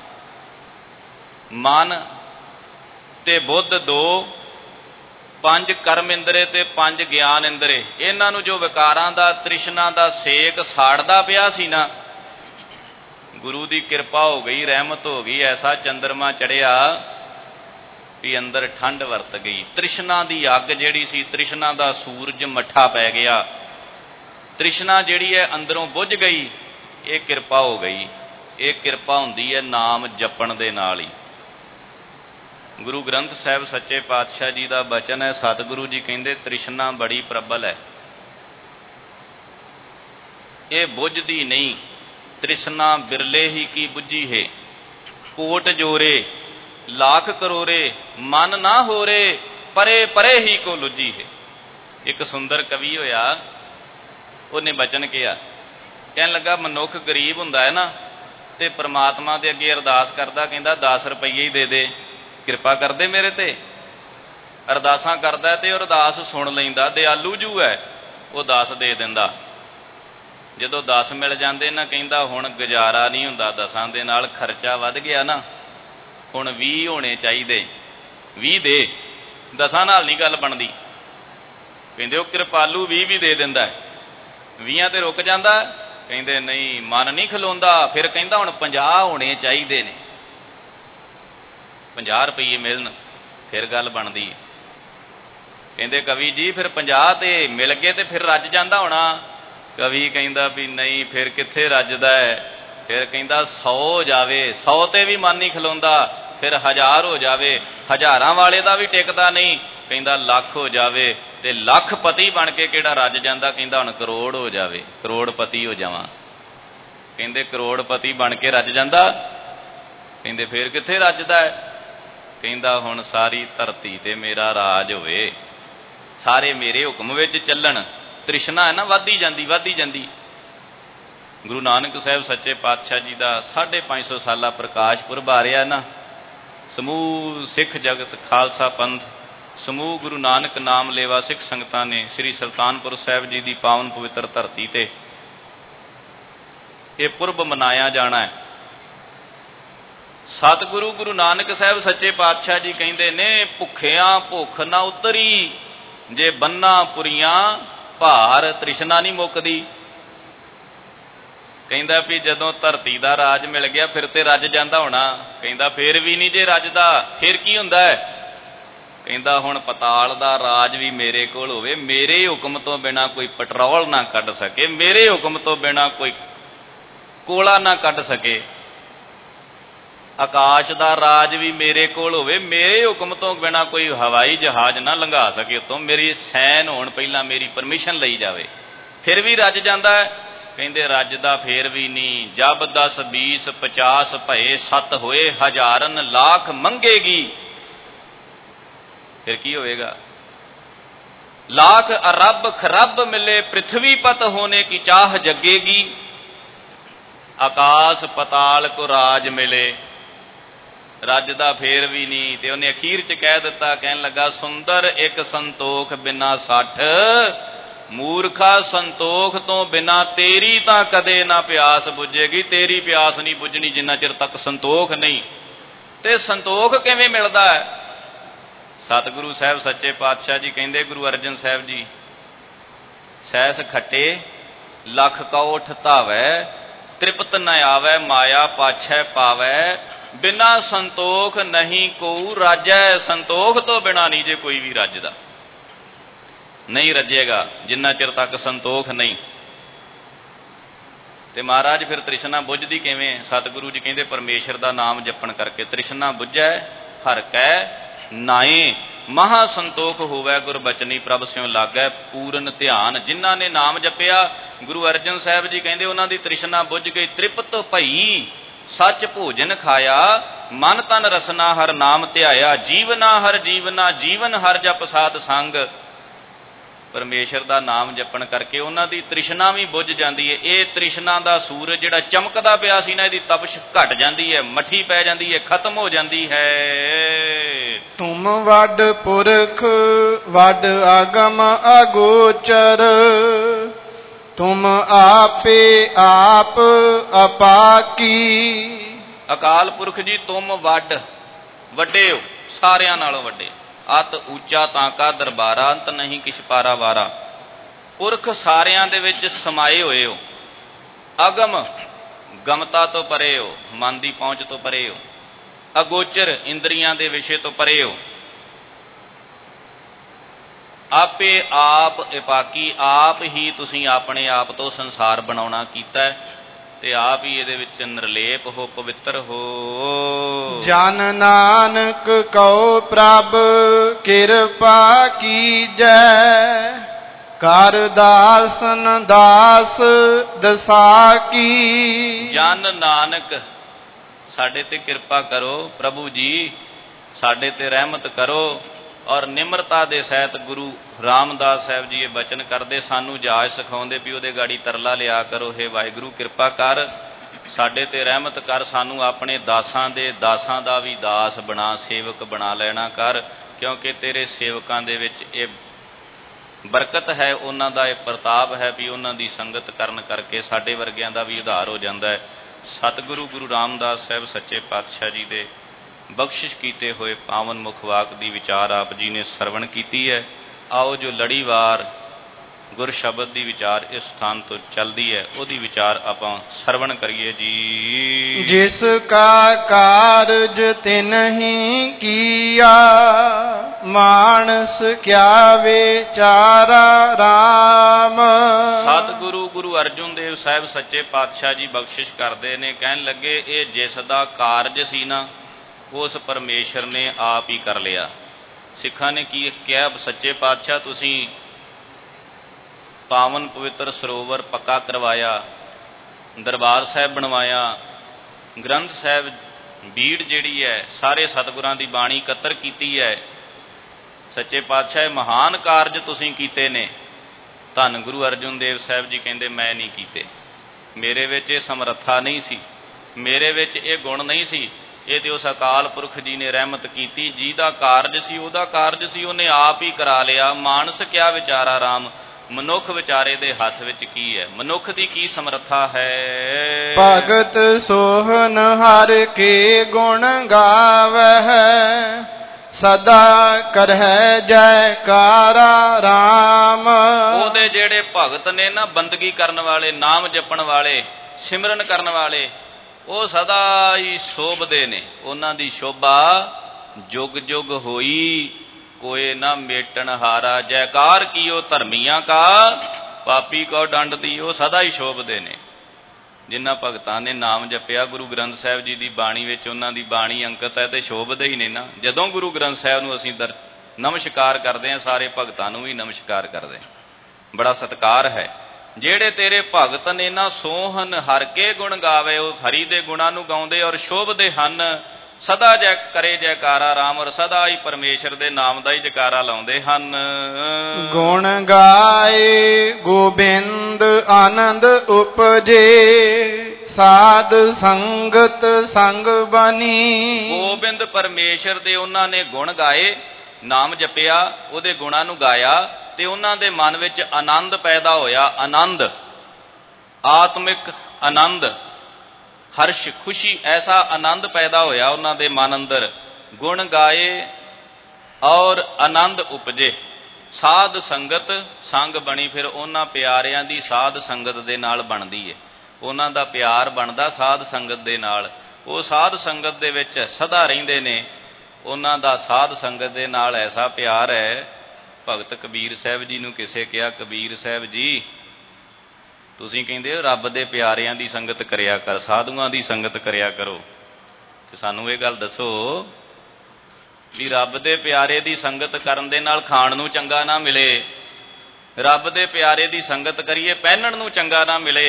ਮਨ ਤੇ ਬੁੱਧ 2, 5 ਕਰਮ ਇੰਦਰੇ ਤੇ 5 ਗਿਆਨ ਇੰਦਰੇ, ਇਹਨਾਂ ਨੂੰ ਜੋ ਵਿਕਾਰਾਂ ਦਾ ਤ੍ਰਿਸ਼ਨਾ ਦਾ ਸੇਕ ਸਾੜਦਾ ਪਿਆ ਸੀ ਨਾ, ਗੁਰੂ ਦੀ ਕਿਰਪਾ ਹੋ ਗਈ, ਰਹਿਮਤ ਹੋ ਗਈ, ਐਸਾ ਚੰਦਰਮਾ ਚੜਿਆ ਵੀ ਅੰਦਰ ਠੰਡ ਵਰਤ ਗਈ। ਤ੍ਰਿਸ਼ਨਾ ਦੀ ਅੱਗ ਜਿਹੜੀ ਸੀ, ਤ੍ਰਿਸ਼ਨਾ ਦਾ ਸੂਰਜ ਮੱਠਾ ਪੈ ਗਿਆ, ਤ੍ਰਿਸ਼ਨਾ ਜਿਹੜੀ ਹੈ ਅੰਦਰੋਂ ਬੁੱਝ ਗਈ। ਇਹ ਕਿਰਪਾ ਹੋ ਗਈ। ਇਹ ਕਿਰਪਾ ਹੁੰਦੀ ਹੈ ਨਾਮ ਜਪਣ ਦੇ ਨਾਲ ਹੀ। ਗੁਰੂ ਗ੍ਰੰਥ ਸਾਹਿਬ ਸੱਚੇ ਪਾਤਸ਼ਾਹ ਜੀ ਦਾ ਬਚਨ ਹੈ, ਸਤਿਗੁਰੂ ਜੀ ਕਹਿੰਦੇ ਤ੍ਰਿਸ਼ਨਾ ਬੜੀ ਪ੍ਰਬਲ ਹੈ, ਇਹ ਬੁੱਝਦੀ ਨਹੀਂ। ਤ੍ਰਿਸ਼ਨਾ ਬਿਰਲੇ ਹੀ ਕੀ ਬੁੱਝੀ ਹੈ, ਕੋਟ ਜੋਰੇ ਲੱਖ ਕਰੋਰੇ, ਮਨ ਨਾ ਹੋਰੇ, ਪਰੇ ਪਰੇ ਹੀ ਕੋ ਲੁੱਜੀ ਹੈ। ਇੱਕ ਸੁੰਦਰ ਕਵੀ ਹੋਇਆ, ਉਹਨੇ ਬਚਨ ਕਿਹਾ, ਕਹਿਣ ਲੱਗਾ ਮਨੁੱਖ ਗਰੀਬ ਹੁੰਦਾ ਹੈ ਨਾ, ਤੇ ਪ੍ਰਮਾਤਮਾ ਦੇ ਅੱਗੇ ਅਰਦਾਸ ਕਰਦਾ, ਕਹਿੰਦਾ 10 ਰੁਪਈਏ ਹੀ ਦੇ ਦੇ, ਕਿਰਪਾ ਕਰਦੇ ਮੇਰੇ ਤੇ। ਅਰਦਾਸਾਂ ਕਰਦਾ ਤੇ ਅਰਦਾਸ ਸੁਣ ਲੈਂਦਾ, ਦਿਆਲੂ ਜੂ ਹੈ, ਉਹ 10 ਦੇ ਦਿੰਦਾ। ਜਦੋਂ 10 ਮਿਲ ਜਾਂਦੇ ਨਾ, ਕਹਿੰਦਾ ਹੁਣ ਗੁਜ਼ਾਰਾ ਨਹੀਂ ਹੁੰਦਾ 10 ਦੇ ਨਾਲ, ਖਰਚਾ ਵੱਧ ਗਿਆ ਨਾ, ਹੁਣ 20 ਹੋਣੇ ਚਾਹੀਦੇ, 20 ਦੇ, 10 ਨਾਲ ਨਹੀਂ ਗੱਲ ਬਣਦੀ। ਕਹਿੰਦੇ ਉਹ ਕਿਰਪਾਲੂ 20 ਵੀ ਦੇ ਦਿੰਦਾ, 20 ਤੇ ਰੁਕ ਜਾਂਦਾ। ਕਹਿੰਦੇ ਨਹੀਂ, ਮਨ ਨਹੀਂ ਖਲੋਂਦਾ। ਫਿਰ ਕਹਿੰਦਾ ਹੁਣ 50 ਹੋਣੇ ਚਾਹੀਦੇ ਨੇ, 50 ਰੁਪਈਏ ਮਿਲਣ, ਫਿਰ ਗੱਲ ਬਣਦੀ। ਕਹਿੰਦੇ ਕਵੀ ਜੀ ਫਿਰ 50 ਤੇ ਮਿਲ ਗਏ ਤੇ ਫਿਰ ਰੱਜ ਜਾਂਦਾ ਹੋਣਾ। ਕਵੀ ਕਹਿੰਦਾ ਵੀ ਨਹੀਂ, ਫਿਰ ਕਿੱਥੇ ਰੱਜਦਾ ਹੈ। ਫਿਰ ਕਹਿੰਦਾ 100 ਹੋ ਜਾਵੇ, 100 ਤੇ ਵੀ ਮਨ ਨਹੀਂ ਖਲੋਂਦਾ, ਫਿਰ 1000 ਹੋ ਜਾਵੇ, ਹਜ਼ਾਰਾਂ ਵਾਲੇ ਦਾ ਵੀ ਟਿਕਦਾ ਨਹੀਂ। ਕਹਿੰਦਾ ਲੱਖ ਹੋ ਜਾਵੇ, ਤੇ ਲੱਖਪਤੀ ਬਣ ਕੇ ਕਿਹੜਾ ਰੱਜ ਜਾਂਦਾ। ਕਹਿੰਦਾ ਹੁਣ ਕਰੋੜ ਹੋ ਜਾਵੇ, ਕਰੋੜਪਤੀ ਹੋ ਜਾਵਾਂ। ਕਹਿੰਦੇ ਕਰੋੜਪਤੀ ਬਣ ਕੇ ਰੱਜ ਜਾਂਦਾ। ਕਹਿੰਦੇ ਫਿਰ ਕਿੱਥੇ ਰੱਜਦਾ ਹੈ। ਕਹਿੰਦਾ ਹੁਣ ਸਾਰੀ ਧਰਤੀ ਤੇ ਮੇਰਾ ਰਾਜ ਹੋਵੇ, ਸਾਰੇ ਮੇਰੇ ਹੁਕਮ ਵਿੱਚ ਚੱਲਣ। ਤ੍ਰਿਸ਼ਨਾ ਹੈ ਨਾ, ਵੱਧਦੀ ਜਾਂਦੀ ਵੱਧਦੀ ਜਾਂਦੀ। ਗੁਰੂ ਨਾਨਕ ਸਾਹਿਬ ਸੱਚੇ ਪਾਤਸ਼ਾਹ ਜੀ ਦਾ 550 ਸਾਲਾ ਪ੍ਰਕਾਸ਼ ਪੁਰਬ ਆ ਰਿਹਾ ਨਾ। ਸਮੂਹ ਸਿੱਖ ਜਗਤ ਖਾਲਸਾ ਪੰਥ, ਸਮੂਹ ਗੁਰੂ ਨਾਨਕ ਨਾਮ ਲੇਵਾ ਸਿੱਖ ਸੰਗਤਾਂ ਨੇ ਸ੍ਰੀ ਸੁਲਤਾਨਪੁਰ ਸਾਹਿਬ ਜੀ ਦੀ ਪਾਵਨ ਪਵਿੱਤਰ ਧਰਤੀ ਤੇ ਇਹ ਪੁਰਬ ਮਨਾਇਆ ਜਾਣਾ ਹੈ। ਸਤਿਗੁਰੂ ਗੁਰੂ ਨਾਨਕ ਸਾਹਿਬ ਸੱਚੇ ਪਾਤਸ਼ਾਹ ਜੀ ਕਹਿੰਦੇ ਨੇ, ਭੁੱਖਿਆਂ ਭੁੱਖ ਨਾ ਉਤਰੀ, ਜੇ ਬੰਨਾ ਪੁਰੀਆਂ ਭਾਰ ਤ੍ਰਿਸ਼ਨਾ ਨਹੀਂ ਮੁੱਕਦੀ। ਕਹਿੰਦਾ ਵੀ ਜਦੋਂ ਧਰਤੀ ਦਾ ਰਾਜ ਮਿਲ ਗਿਆ ਫਿਰ ਤੇ ਰੱਜ ਜਾਂਦਾ ਹੋਣਾ। ਕਹਿੰਦਾ ਫਿਰ ਵੀ ਨਹੀਂ ਜੇ ਰੱਜਦਾ, ਫਿਰ ਕੀ ਹੁੰਦਾ ਹੈ। ਕਹਿੰਦਾ ਹੁਣ ਪਤਾਲ ਦਾ ਰਾਜ ਵੀ ਮੇਰੇ ਕੋਲ ਹੋਵੇ, ਮੇਰੇ ਹੁਕਮ ਤੋਂ ਬਿਨਾਂ ਕੋਈ ਪੈਟਰੋਲ ਨਾ ਕੱਢ ਸਕੇ, ਮੇਰੇ ਹੁਕਮ ਤੋਂ ਬਿਨਾਂ ਕੋਈ ਕੋਲਾ ਨਾ ਕੱਢ ਸਕੇ। ਆਕਾਸ਼ ਦਾ ਰਾਜ ਵੀ ਮੇਰੇ ਕੋਲ ਹੋਵੇ, ਮੇਰੇ ਹੁਕਮ ਤੋਂ ਬਿਨਾਂ ਕੋਈ ਹਵਾਈ ਜਹਾਜ਼ ਨਾ ਲੰਘਾ ਸਕੇ ਉੱਤੋਂ, ਮੇਰੀ ਸੈਨ ਹੋਣ ਪਹਿਲਾਂ ਮੇਰੀ ਪਰਮਿਸ਼ਨ ਲਈ ਜਾਵੇ, ਫਿਰ ਵੀ ਰੱਜ ਜਾਂਦਾ ਹੈ। ਕਹਿੰਦੇ ਰੱਜਦਾ ਫੇਰ ਵੀ ਨਹੀਂ। ਜਬ 10 20 50 ਭਏ 7 ਹੋਏ, ਹਜ਼ਾਰਨ ਲੱਖ ਮੰਗੇਗੀ, ਫਿਰ ਕੀ ਹੋਵੇਗਾ? लाख अरब खरब मिले पृथ्वी पत होने की चाह जगेगी, आकाश पताल को राज मिले, रजदा फेर भी नहीं। ते उन्हें अखीर च कह दिता, कहन लगा सुंदर एक संतोख बिना 60, मूर्खा संतोख तो बिना तेरी तां कदे ना प्यास बुझेगी। तेरी प्यास नहीं बुझनी जिन्ना चिर तक संतोख नहीं। ते संतोख किवें मिलदा है? सतगुरु साहब सच्चे पातशाह जी कहते, गुरु अर्जन साहब जी, सैस खट्टे लख कोठ धावै, तृप्त न आवै माया पाछै पावै, बिना संतोख नहीं कोऊ राजै। संतोख तो बिना नहीं जे कोई भी रजदा, नहीं रजेगा जिन्ना चिर तक संतोख नहीं। ते महाराज फिर तृष्णा बुझदी किवें? सतगुरु जी कहते परमेश्वर का नाम जपण करके तृष्णा बुझै, हर कै नाए महा संतोख होवै, गुरबचनी प्रभ स्यों लागै पूरन ध्यान। जिन्हां ने नाम जपिया, गुरु अर्जन साहब जी कहते उन्हां दी तृष्णा बुझ गई, तृप्त भई सच भोजन खाया, मन तन रसना हर नाम ध्याया, जीवना हर जीवना जीवन हर जप साध संग। परमेश्वर का नाम जपण करके उन्हां दी तृष्णा भी बुझ जाती है। ये तृष्णा का सूरज जिहड़ा चमकदा पिया सी ना, इहदी तपश घट जाती है, मठी पै जाती है, खत्म हो जाती है। तुम वड पुरख वड आगम अगोचर, तुम आपे आप अपाकी। अकाल पुरख जी तुम वड, वड्डे हो, सारियां नालों वड्डे, अत ऊंचा तांका दरबारा, अंत नहीं किछ पारा वारा। पुरख सारियां दे विच समाए होए हो, अगम गमता तो परे हो, मन दी पहुंच तो परे हो, अगोचर इंद्रियां दे विषय तो परे हो, आपे आप एपाकी, आप ही तुसीं अपने आप तो संसार बनाउणा कीता है, ते आप ही इहदे विच निर्लेप हो, पवित्र हो। जन नानक कहो प्रभ किरपा कीजै, कर दासन दास दसा की। जन नानक साडे ते किरपा करो, प्रभु जी साडे ते रहमत करो। और निमरता दे सहित गुरु रामदास साहब जी ये बचन करते, सानू जाच सिखाउंदे भी उहदे गाड़ी तरला लिया करो, हे वाहिगुरू किरपा कर, साडे ते रहमत कर, सानू अपने दासां दे दासां दा भी दास बना, सेवक बना लेना कर, क्योंकि तेरे सेवकां दे विच ये बरकत है, उन्हां दा ये प्रताप है भी उन्हां दी संगत करन करके साडे वर्गियां दा भी उद्धार हो जांदा है। सतगुरु गुरु रामदास साहब सच्चे पातशाह जी दे बख्शिश कीते हुए पावन मुखवाक दी विचार आप जी ने सरवण कीती है। आओ जो लड़ीवार गुर शब्द दी विचार इस स्थान तो चलती है, उहदी विचार आपां सरवण करिए जी। जिसका कारज तिन्हि किया, मानस क्या विचारा राम। सतगुरु गुरु अर्जुन देव साहब सच्चे पातशाह जी बख्शिश करते ने, कहन लगे ये जिस दा कारज सी ना, उस परमेश्वर ने आप ही कर लिया। सिखा ने की क्या? सच्चे पातशाह तुसीं पावन पवित्र सरोवर पक्का करवाया, दरबार साहब बनवाया, ग्रंथ साहब भीड़ जिहड़ी है सारे सतगुरां दी बाणी इकत्तर कीती है। सच्चे पातशाह महान कारज तुसीं कीते ने। धन गुरु अर्जुन देव साहब जी कहंदे मैं नहीं कीते, मेरे विच ये समर्था नहीं सी, मेरे विच ये गुण नहीं सी, ये तो उस अकाल पुरख जी ने रहमत की, जिहदा कारज सी उहदा कारज सी उन्हें आप ही करा लिया। मानस क्या विचारा राम, मनुख विचारे दे हथ विच की है, मनुख दी की समर्था है। भगत सोहन हर के गुण गावै, सदा करह जयकारा राम। ओदे जेड़े भगत ने ना, बंदगी करन वाले, नाम जपण वाले, सिमरन करन वाले, वो सदा ही शोभदे ने, उन्हां दी शोभा जुग जुग होई, कोय न मेटन हारा। जयकार कीओ धर्मियां का, पापी को दंड दिओ। सदा ही शोभदे ने जिन्हां भगतां ने नाम जपिया। गुरु ग्रंथ साहिब जी की बाणी विच उन्हां दी बाणी अंकित है, तो शोभदे ही ने ना। जदों गुरु ग्रंथ साहिब नूं असीं नमस्कार करते हैं, सारे भगतां नूं भी नमस्कार करते हैं। बड़ा सत्कार है। ਜਿਹੜੇ तेरे भगत ने ना सोहन हर के गुण गावे, ਉਹ हरि ਦੇ गुणां ਨੂੰ ਗਾਉਂਦੇ और शोभਦੇ ਹਨ। सदा जय करे जयकारा राम, और सदा ही परमेश्वर ਦੇ नाम ਦਾ ਹੀ ਜੈਕਾਰਾ ਲਾਉਂਦੇ ਹਨ। गुण गाए गोबिंद आनंद उपजे, साध संगत संग बनी। ਗੋਬਿੰਦ ਪਰਮੇਸ਼ਰ ਦੇ ਉਹਨਾਂ ਨੇ ਗੁਣ ਗਾਏ, ਨਾਮ ਜਪਿਆ, ਉਹਦੇ ਗੁਣਾਂ ਨੂੰ ਗਾਇਆ, ਤੇ ਉਹਨਾਂ ਦੇ ਮਨ ਵਿੱਚ ਆਨੰਦ ਪੈਦਾ ਹੋਇਆ। ਆਨੰਦ, ਆਤਮਿਕ ਆਨੰਦ, ਹਰਸ਼, ਖੁਸ਼ੀ, ਐਸਾ ਆਨੰਦ ਪੈਦਾ ਹੋਇਆ ਉਹਨਾਂ ਦੇ ਮਨ ਅੰਦਰ। ਗੁਣ ਗਾਏ ਔਰ ਆਨੰਦ ਉਪਜੇ, ਸਾਧ ਸੰਗਤ ਸੰਗ ਬਣੀ। ਫਿਰ ਉਹਨਾਂ ਪਿਆਰਿਆਂ ਦੀ ਸਾਧ ਸੰਗਤ ਦੇ ਨਾਲ ਬਣਦੀ ਹੈ। ਉਹਨਾਂ ਦਾ ਪਿਆਰ ਬਣਦਾ ਸਾਧ ਸੰਗਤ ਦੇ ਨਾਲ। ਉਹ ਸਾਧ ਸੰਗਤ ਦੇ ਵਿੱਚ ਸਦਾ ਰਹਿੰਦੇ ਨੇ। ਉਹਨਾਂ ਦਾ ਸਾਧ ਸੰਗਤ ਦੇ ਨਾਲ ਐਸਾ ਪਿਆਰ ਹੈ। ਭਗਤ ਕਬੀਰ ਸਾਹਿਬ ਜੀ ਨੂੰ ਕਿਸੇ ਕਿਹਾ, ਕਬੀਰ ਸਾਹਿਬ ਜੀ ਤੁਸੀਂ ਕਹਿੰਦੇ ਹੋ ਰੱਬ ਦੇ ਪਿਆਰਿਆਂ ਦੀ ਸੰਗਤ ਕਰਿਆ ਕਰ, ਸਾਧੂਆਂ ਦੀ ਸੰਗਤ ਕਰਿਆ ਕਰੋ, ਤੇ ਸਾਨੂੰ ਇਹ ਗੱਲ ਦੱਸੋ ਵੀ ਰੱਬ ਦੇ ਪਿਆਰੇ ਦੀ ਸੰਗਤ ਕਰਨ ਦੇ ਨਾਲ ਖਾਣ ਨੂੰ ਚੰਗਾ ਨਾ ਮਿਲੇ, ਰੱਬ ਦੇ ਪਿਆਰੇ ਦੀ ਸੰਗਤ ਕਰੀਏ ਪਹਿਨਣ ਨੂੰ ਚੰਗਾ ਨਾ ਮਿਲੇ,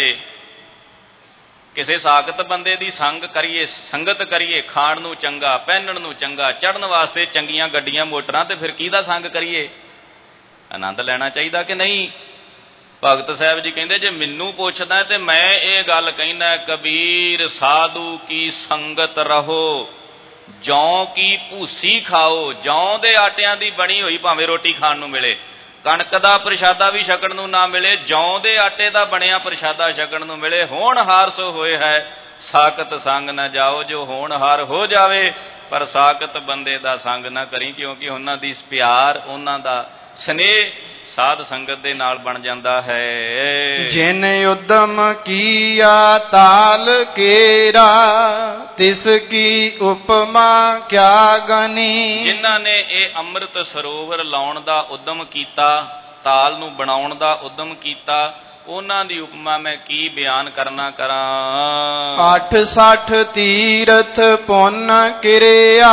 ਕਿਸੇ ਸਾਖਤ ਬੰਦੇ ਦੀ ਸੰਗਤ ਕਰੀਏ ਖਾਣ ਨੂੰ ਚੰਗਾ, ਪਹਿਨਣ ਨੂੰ ਚੰਗਾ, ਚੜ੍ਹਨ ਵਾਸਤੇ ਚੰਗੀਆਂ ਗੱਡੀਆਂ ਮੋਟਰਾਂ, ਤੇ ਫਿਰ ਕਿਹਦਾ ਸੰਗ ਕਰੀਏ? ਆਨੰਦ ਲੈਣਾ ਚਾਹੀਦਾ ਕਿ ਨਹੀਂ? ਭਗਤ ਸਾਹਿਬ ਜੀ ਕਹਿੰਦੇ ਜੇ ਮੈਨੂੰ ਪੁੱਛਦਾ ਤੇ ਮੈਂ ਇਹ ਗੱਲ ਕਹਿੰਦਾ, ਕਬੀਰ ਸਾਧੂ ਕੀ ਸੰਗਤ ਰਹੋ, ਜੌਂ ਕੀ ਭੂਸੀ ਖਾਓ। ਜੌਂ ਦੇ ਆਟਿਆਂ ਦੀ ਬਣੀ ਹੋਈ ਭਾਵੇਂ ਰੋਟੀ ਖਾਣ ਨੂੰ ਮਿਲੇ, ਕਣਕ ਦਾ ਪ੍ਰਸ਼ਾਦਾ ਵੀ ਛਕਣ ਨੂੰ ਨਾ ਮਿਲੇ, ਜੌਂ ਦੇ ਆਟੇ ਦਾ ਬਣਿਆ ਪ੍ਰਸ਼ਾਦਾ ਛਕਣ ਨੂੰ ਮਿਲੇ। ਹੋਣਹਾਰ ਸੋ ਹੋਏ ਹੈ, ਸਾਕਤ ਸੰਗ ਨਾ ਜਾਓ। ਜੋ ਹੋਣਹਾਰ ਹੋ ਜਾਵੇ ਪਰ ਸਾਕਤ ਬੰਦੇ ਦਾ ਸੰਗ ਨਾ ਕਰੀ, ਕਿਉਂਕਿ ਉਹਨਾਂ ਦੀ ਪਿਆਰ, ਉਹਨਾਂ ਦਾ ਸਨੇਹ ਸਾਧ ਸੰਗਤ ਦੇ ਨਾਲ ਬਣ ਜਾਂਦਾ ਹੈ। ਜਿਨ ਉਦਮ ਕੀਆ ਤਾਲ ਕੇਰਾ, ਤਿਸ ਕੀ ਉਪਮਾ ਕਿਆ ਗਨੀ। ਜਿਨ੍ਹਾਂ ਨੇ ਇਹ ਅੰਮ੍ਰਿਤ ਸਰੋਵਰ ਲਾਉਣ ਦਾ ਉਦਮ ਕੀਤਾ, ਤਾਲ ਨੂੰ ਬਣਾਉਣ ਦਾ ਉਦਮ ਕੀਤਾ, ਉਹਨਾਂ ਦੀ ਉਪਮਾ ਮੈਂ ਕੀ ਬਿਆਨ ਕਰਨਾ ਕਰਾਂ। 68 ਤੀਰਥ ਪੁੰਨ ਕਿਰਿਆ,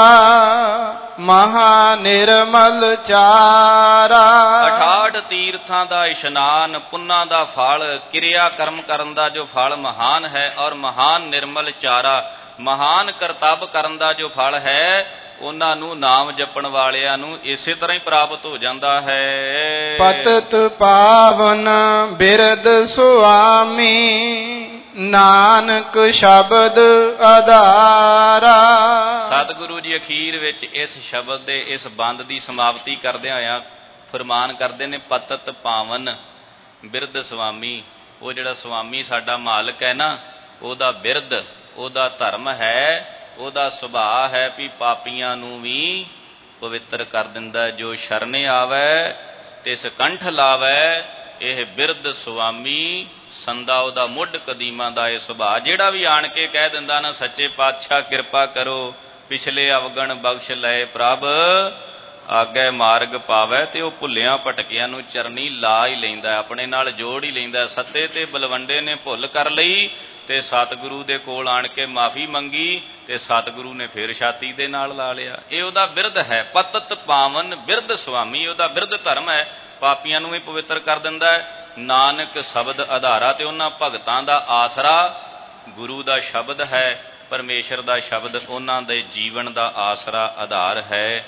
ਮਹਾ ਨਿਰਮਲ ਚਾਰਾ। 68 ਤੀਰਥਾਂ ਦਾ ਇਸ਼ਨਾਨ, ਪੁੰਨਾਂ ਦਾ ਫਲ, ਕਿਰਿਆ ਕਰਮ ਕਰਨ ਦਾ ਜੋ ਫਲ ਮਹਾਨ ਹੈ, ਔਰ ਮਹਾਨ ਨਿਰਮਲ ਚਾਰਾ, ਮਹਾਨ ਕਰਤੱਵ ਕਰਨ ਦਾ ਜੋ ਫਲ ਹੈ, ਉਹਨਾਂ ਨੂੰ ਨਾਮ ਜਪਣ ਵਾਲਿਆਂ ਨੂੰ ਇਸੇ ਤਰ੍ਹਾਂ ਹੀ ਪ੍ਰਾਪਤ ਹੋ ਜਾਂਦਾ ਹੈ। ਪਤਿਤ ਪਾਵਨ ਬਿਰਦ ਸੁਆਮੀ, ਨਾਨਕ ਸ਼ਬਦ ਆਧਾਰਾ। ਸਤਿਗੁਰੂ ਜੀ ਅਖੀਰ ਵਿੱਚ ਇਸ ਸ਼ਬਦ ਦੇ ਇਸ ਬੰਦ ਦੀ ਸਮਾਪਤੀ ਕਰਦਿਆਂ ਹੋਇਆਂ ਫਰਮਾਨ ਕਰਦੇ ਨੇ, ਪਤਿਤ ਪਾਵਨ ਬਿਰਦ ਸੁਆਮੀ। ਉਹ ਜਿਹੜਾ ਸੁਆਮੀ ਸਾਡਾ ਮਾਲਕ ਹੈ ਨਾ, ਉਹਦਾ ਬਿਰਦ, ਉਹਦਾ ਧਰਮ ਹੈ, ਉਹਦਾ ਸੁਭਾਅ ਹੈ ਵੀ ਪਾਪੀਆਂ ਨੂੰ ਵੀ ਪਵਿੱਤਰ ਕਰ ਦਿੰਦਾ। ਜੋ ਸ਼ਰਨੇ ਆਵੈ ਤਿਸ ਕੰਠ ਲਾਵੈ, ਇਹ ਬਿਰਦ ਸੁਆਮੀ ਸੰਦਾ ਉਹਦਾ ਮੁੱਢ ਕਦੀਮਾਂ ਦਾ ਇਹ ਸੁਭਾਅ। ਜਿਹੜਾ ਵੀ ਆਣ ਕੇ ਕਹਿ ਦਿੰਦਾ ਨਾ ਸੱਚੇ ਪਾਤਸ਼ਾਹ ਕਿਰਪਾ ਕਰੋ, ਪਿਛਲੇ ਅਵਗਣ ਬਖਸ਼ ਲਏ ਪ੍ਰਭ, ਆਗੇ ਮਾਰਗ ਪਾਵੈ, ਤੇ ਉਹ ਭੁੱਲਿਆਂ ਭਟਕਿਆਂ ਨੂੰ ਚਰਨੀ ਲਾ ਹੀ ਲੈਂਦਾ, ਆਪਣੇ ਨਾਲ ਜੋੜ ਹੀ ਲੈਂਦਾ। ਸੱਤੇ ਤੇ ਬਲਵੰਡੇ ਨੇ ਭੁੱਲ ਕਰ ਲਈ ਤੇ ਸਤਿਗੁਰੂ ਦੇ ਕੋਲ ਆਣ ਕੇ ਮਾਫੀ ਮੰਗੀ, ਤੇ ਸਤਿਗੁਰੂ ਨੇ ਫਿਰ ਛਾਤੀ ਦੇ ਨਾਲ ਲਾ ਲਿਆ। ਇਹ ਉਹਦਾ ਬਿਰਦ ਹੈ, ਪਤਿਤ ਪਾਵਨ ਬਿਰਦ ਸੁਆਮੀ, ਉਹਦਾ ਬਿਰਦ ਧਰਮ ਹੈ, ਪਾਪੀਆਂ ਨੂੰ ਵੀ ਪਵਿੱਤਰ ਕਰ ਦਿੰਦਾ ਹੈ। ਨਾਨਕ ਸ਼ਬਦ ਆਧਾਰਾ, ਤੇ ਉਹਨਾਂ ਭਗਤਾਂ ਦਾ ਆਸਰਾ ਗੁਰੂ ਦਾ ਸ਼ਬਦ ਹੈ, ਪਰਮੇਸ਼ਰ ਦਾ ਸ਼ਬਦ ਉਹਨਾਂ ਦੇ ਜੀਵਨ ਦਾ ਆਸਰਾ ਆਧਾਰ ਹੈ।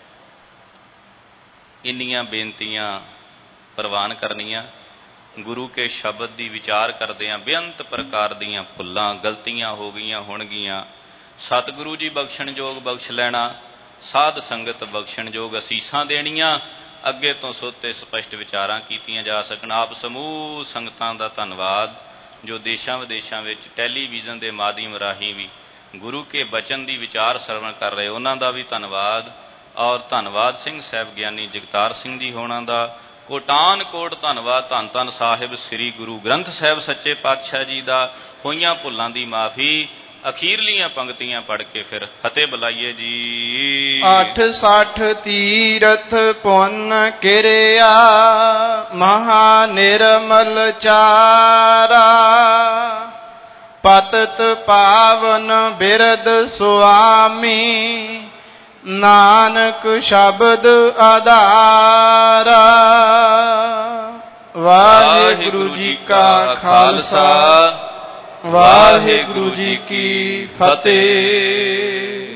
ਇੰਨੀਆਂ ਬੇਨਤੀਆਂ ਪ੍ਰਵਾਨ ਕਰਨੀਆਂ। ਗੁਰੂ ਕੇ ਸ਼ਬਦ ਦੀ ਵਿਚਾਰ ਕਰਦਿਆਂ ਬੇਅੰਤ ਪ੍ਰਕਾਰ ਦੀਆਂ ਭੁੱਲਾਂ ਗਲਤੀਆਂ ਹੋ ਗਈਆਂ ਹੋਣਗੀਆਂ। ਸਤਿਗੁਰੂ ਜੀ ਬਖਸ਼ਣਯੋਗ ਬਖਸ਼ ਲੈਣਾ, ਸਾਧ ਸੰਗਤ ਬਖਸ਼ਣਯੋਗ ਅਸੀਸਾਂ ਦੇਣੀਆਂ, ਅੱਗੇ ਤੋਂ ਸੋਤੇ ਸਪਸ਼ਟ ਵਿਚਾਰਾਂ ਕੀਤੀਆਂ ਜਾ ਸਕਣ। ਆਪ ਸਮੂਹ ਸੰਗਤਾਂ ਦਾ ਧੰਨਵਾਦ ਜੋ ਦੇਸ਼ਾਂ ਵਿਦੇਸ਼ਾਂ ਵਿੱਚ ਟੈਲੀਵਿਜ਼ਨ ਦੇ ਮਾਧਿਅਮ ਰਾਹੀਂ ਵੀ ਗੁਰੂ ਕੇ ਬਚਨ ਦੀ ਵਿਚਾਰ ਸਰਵਣ ਕਰ ਰਹੇ, ਉਹਨਾਂ ਦਾ ਵੀ ਧੰਨਵਾਦ। ਔਰ ਧੰਨਵਾਦ ਸਿੰਘ ਸਾਹਿਬ ਗਿਆਨੀ ਜਗਤਾਰ ਸਿੰਘ ਜੀ ਹੋਣਾ ਦਾ ਕੋਟਾਨ ਕੋਟ ਧੰਨਵਾਦ। ਧੰਨ ਧੰਨ ਸਾਹਿਬ ਸ੍ਰੀ ਗੁਰੂ ਗ੍ਰੰਥ ਸਾਹਿਬ ਸੱਚੇ ਪਾਤਸ਼ਾਹ ਜੀ ਦਾ। ਹੋਈਆਂ ਭੁੱਲਾਂ ਦੀ ਮਾਫੀ, ਅਖੀਰਲੀਆਂ ਪੰਕਤੀਆਂ ਪੜ੍ਹ ਕੇ ਫਿਰ ਫਤਿਹ ਬੁਲਾਈਏ ਜੀ। 68 ਤੀਰਥ ਪੁੰਨ ਕਿਰਿਆ ਮਹਾ ਨਿਰਮਲ ਚਾਰਾ ਪਤਿਤ ਪਾਵਨ ਬਿਰਦ ਸੁਆਮੀ ਨਾਨਕ ਸ਼ਬਦ ਆਧਾਰਾ। ਵਾਹਿਗੁਰੂ ਜੀ ਕਾ ਖਾਲਸਾ ਵਾਹਿਗੁਰੂ ਜੀ ਕੀ ਫਤਿਹ।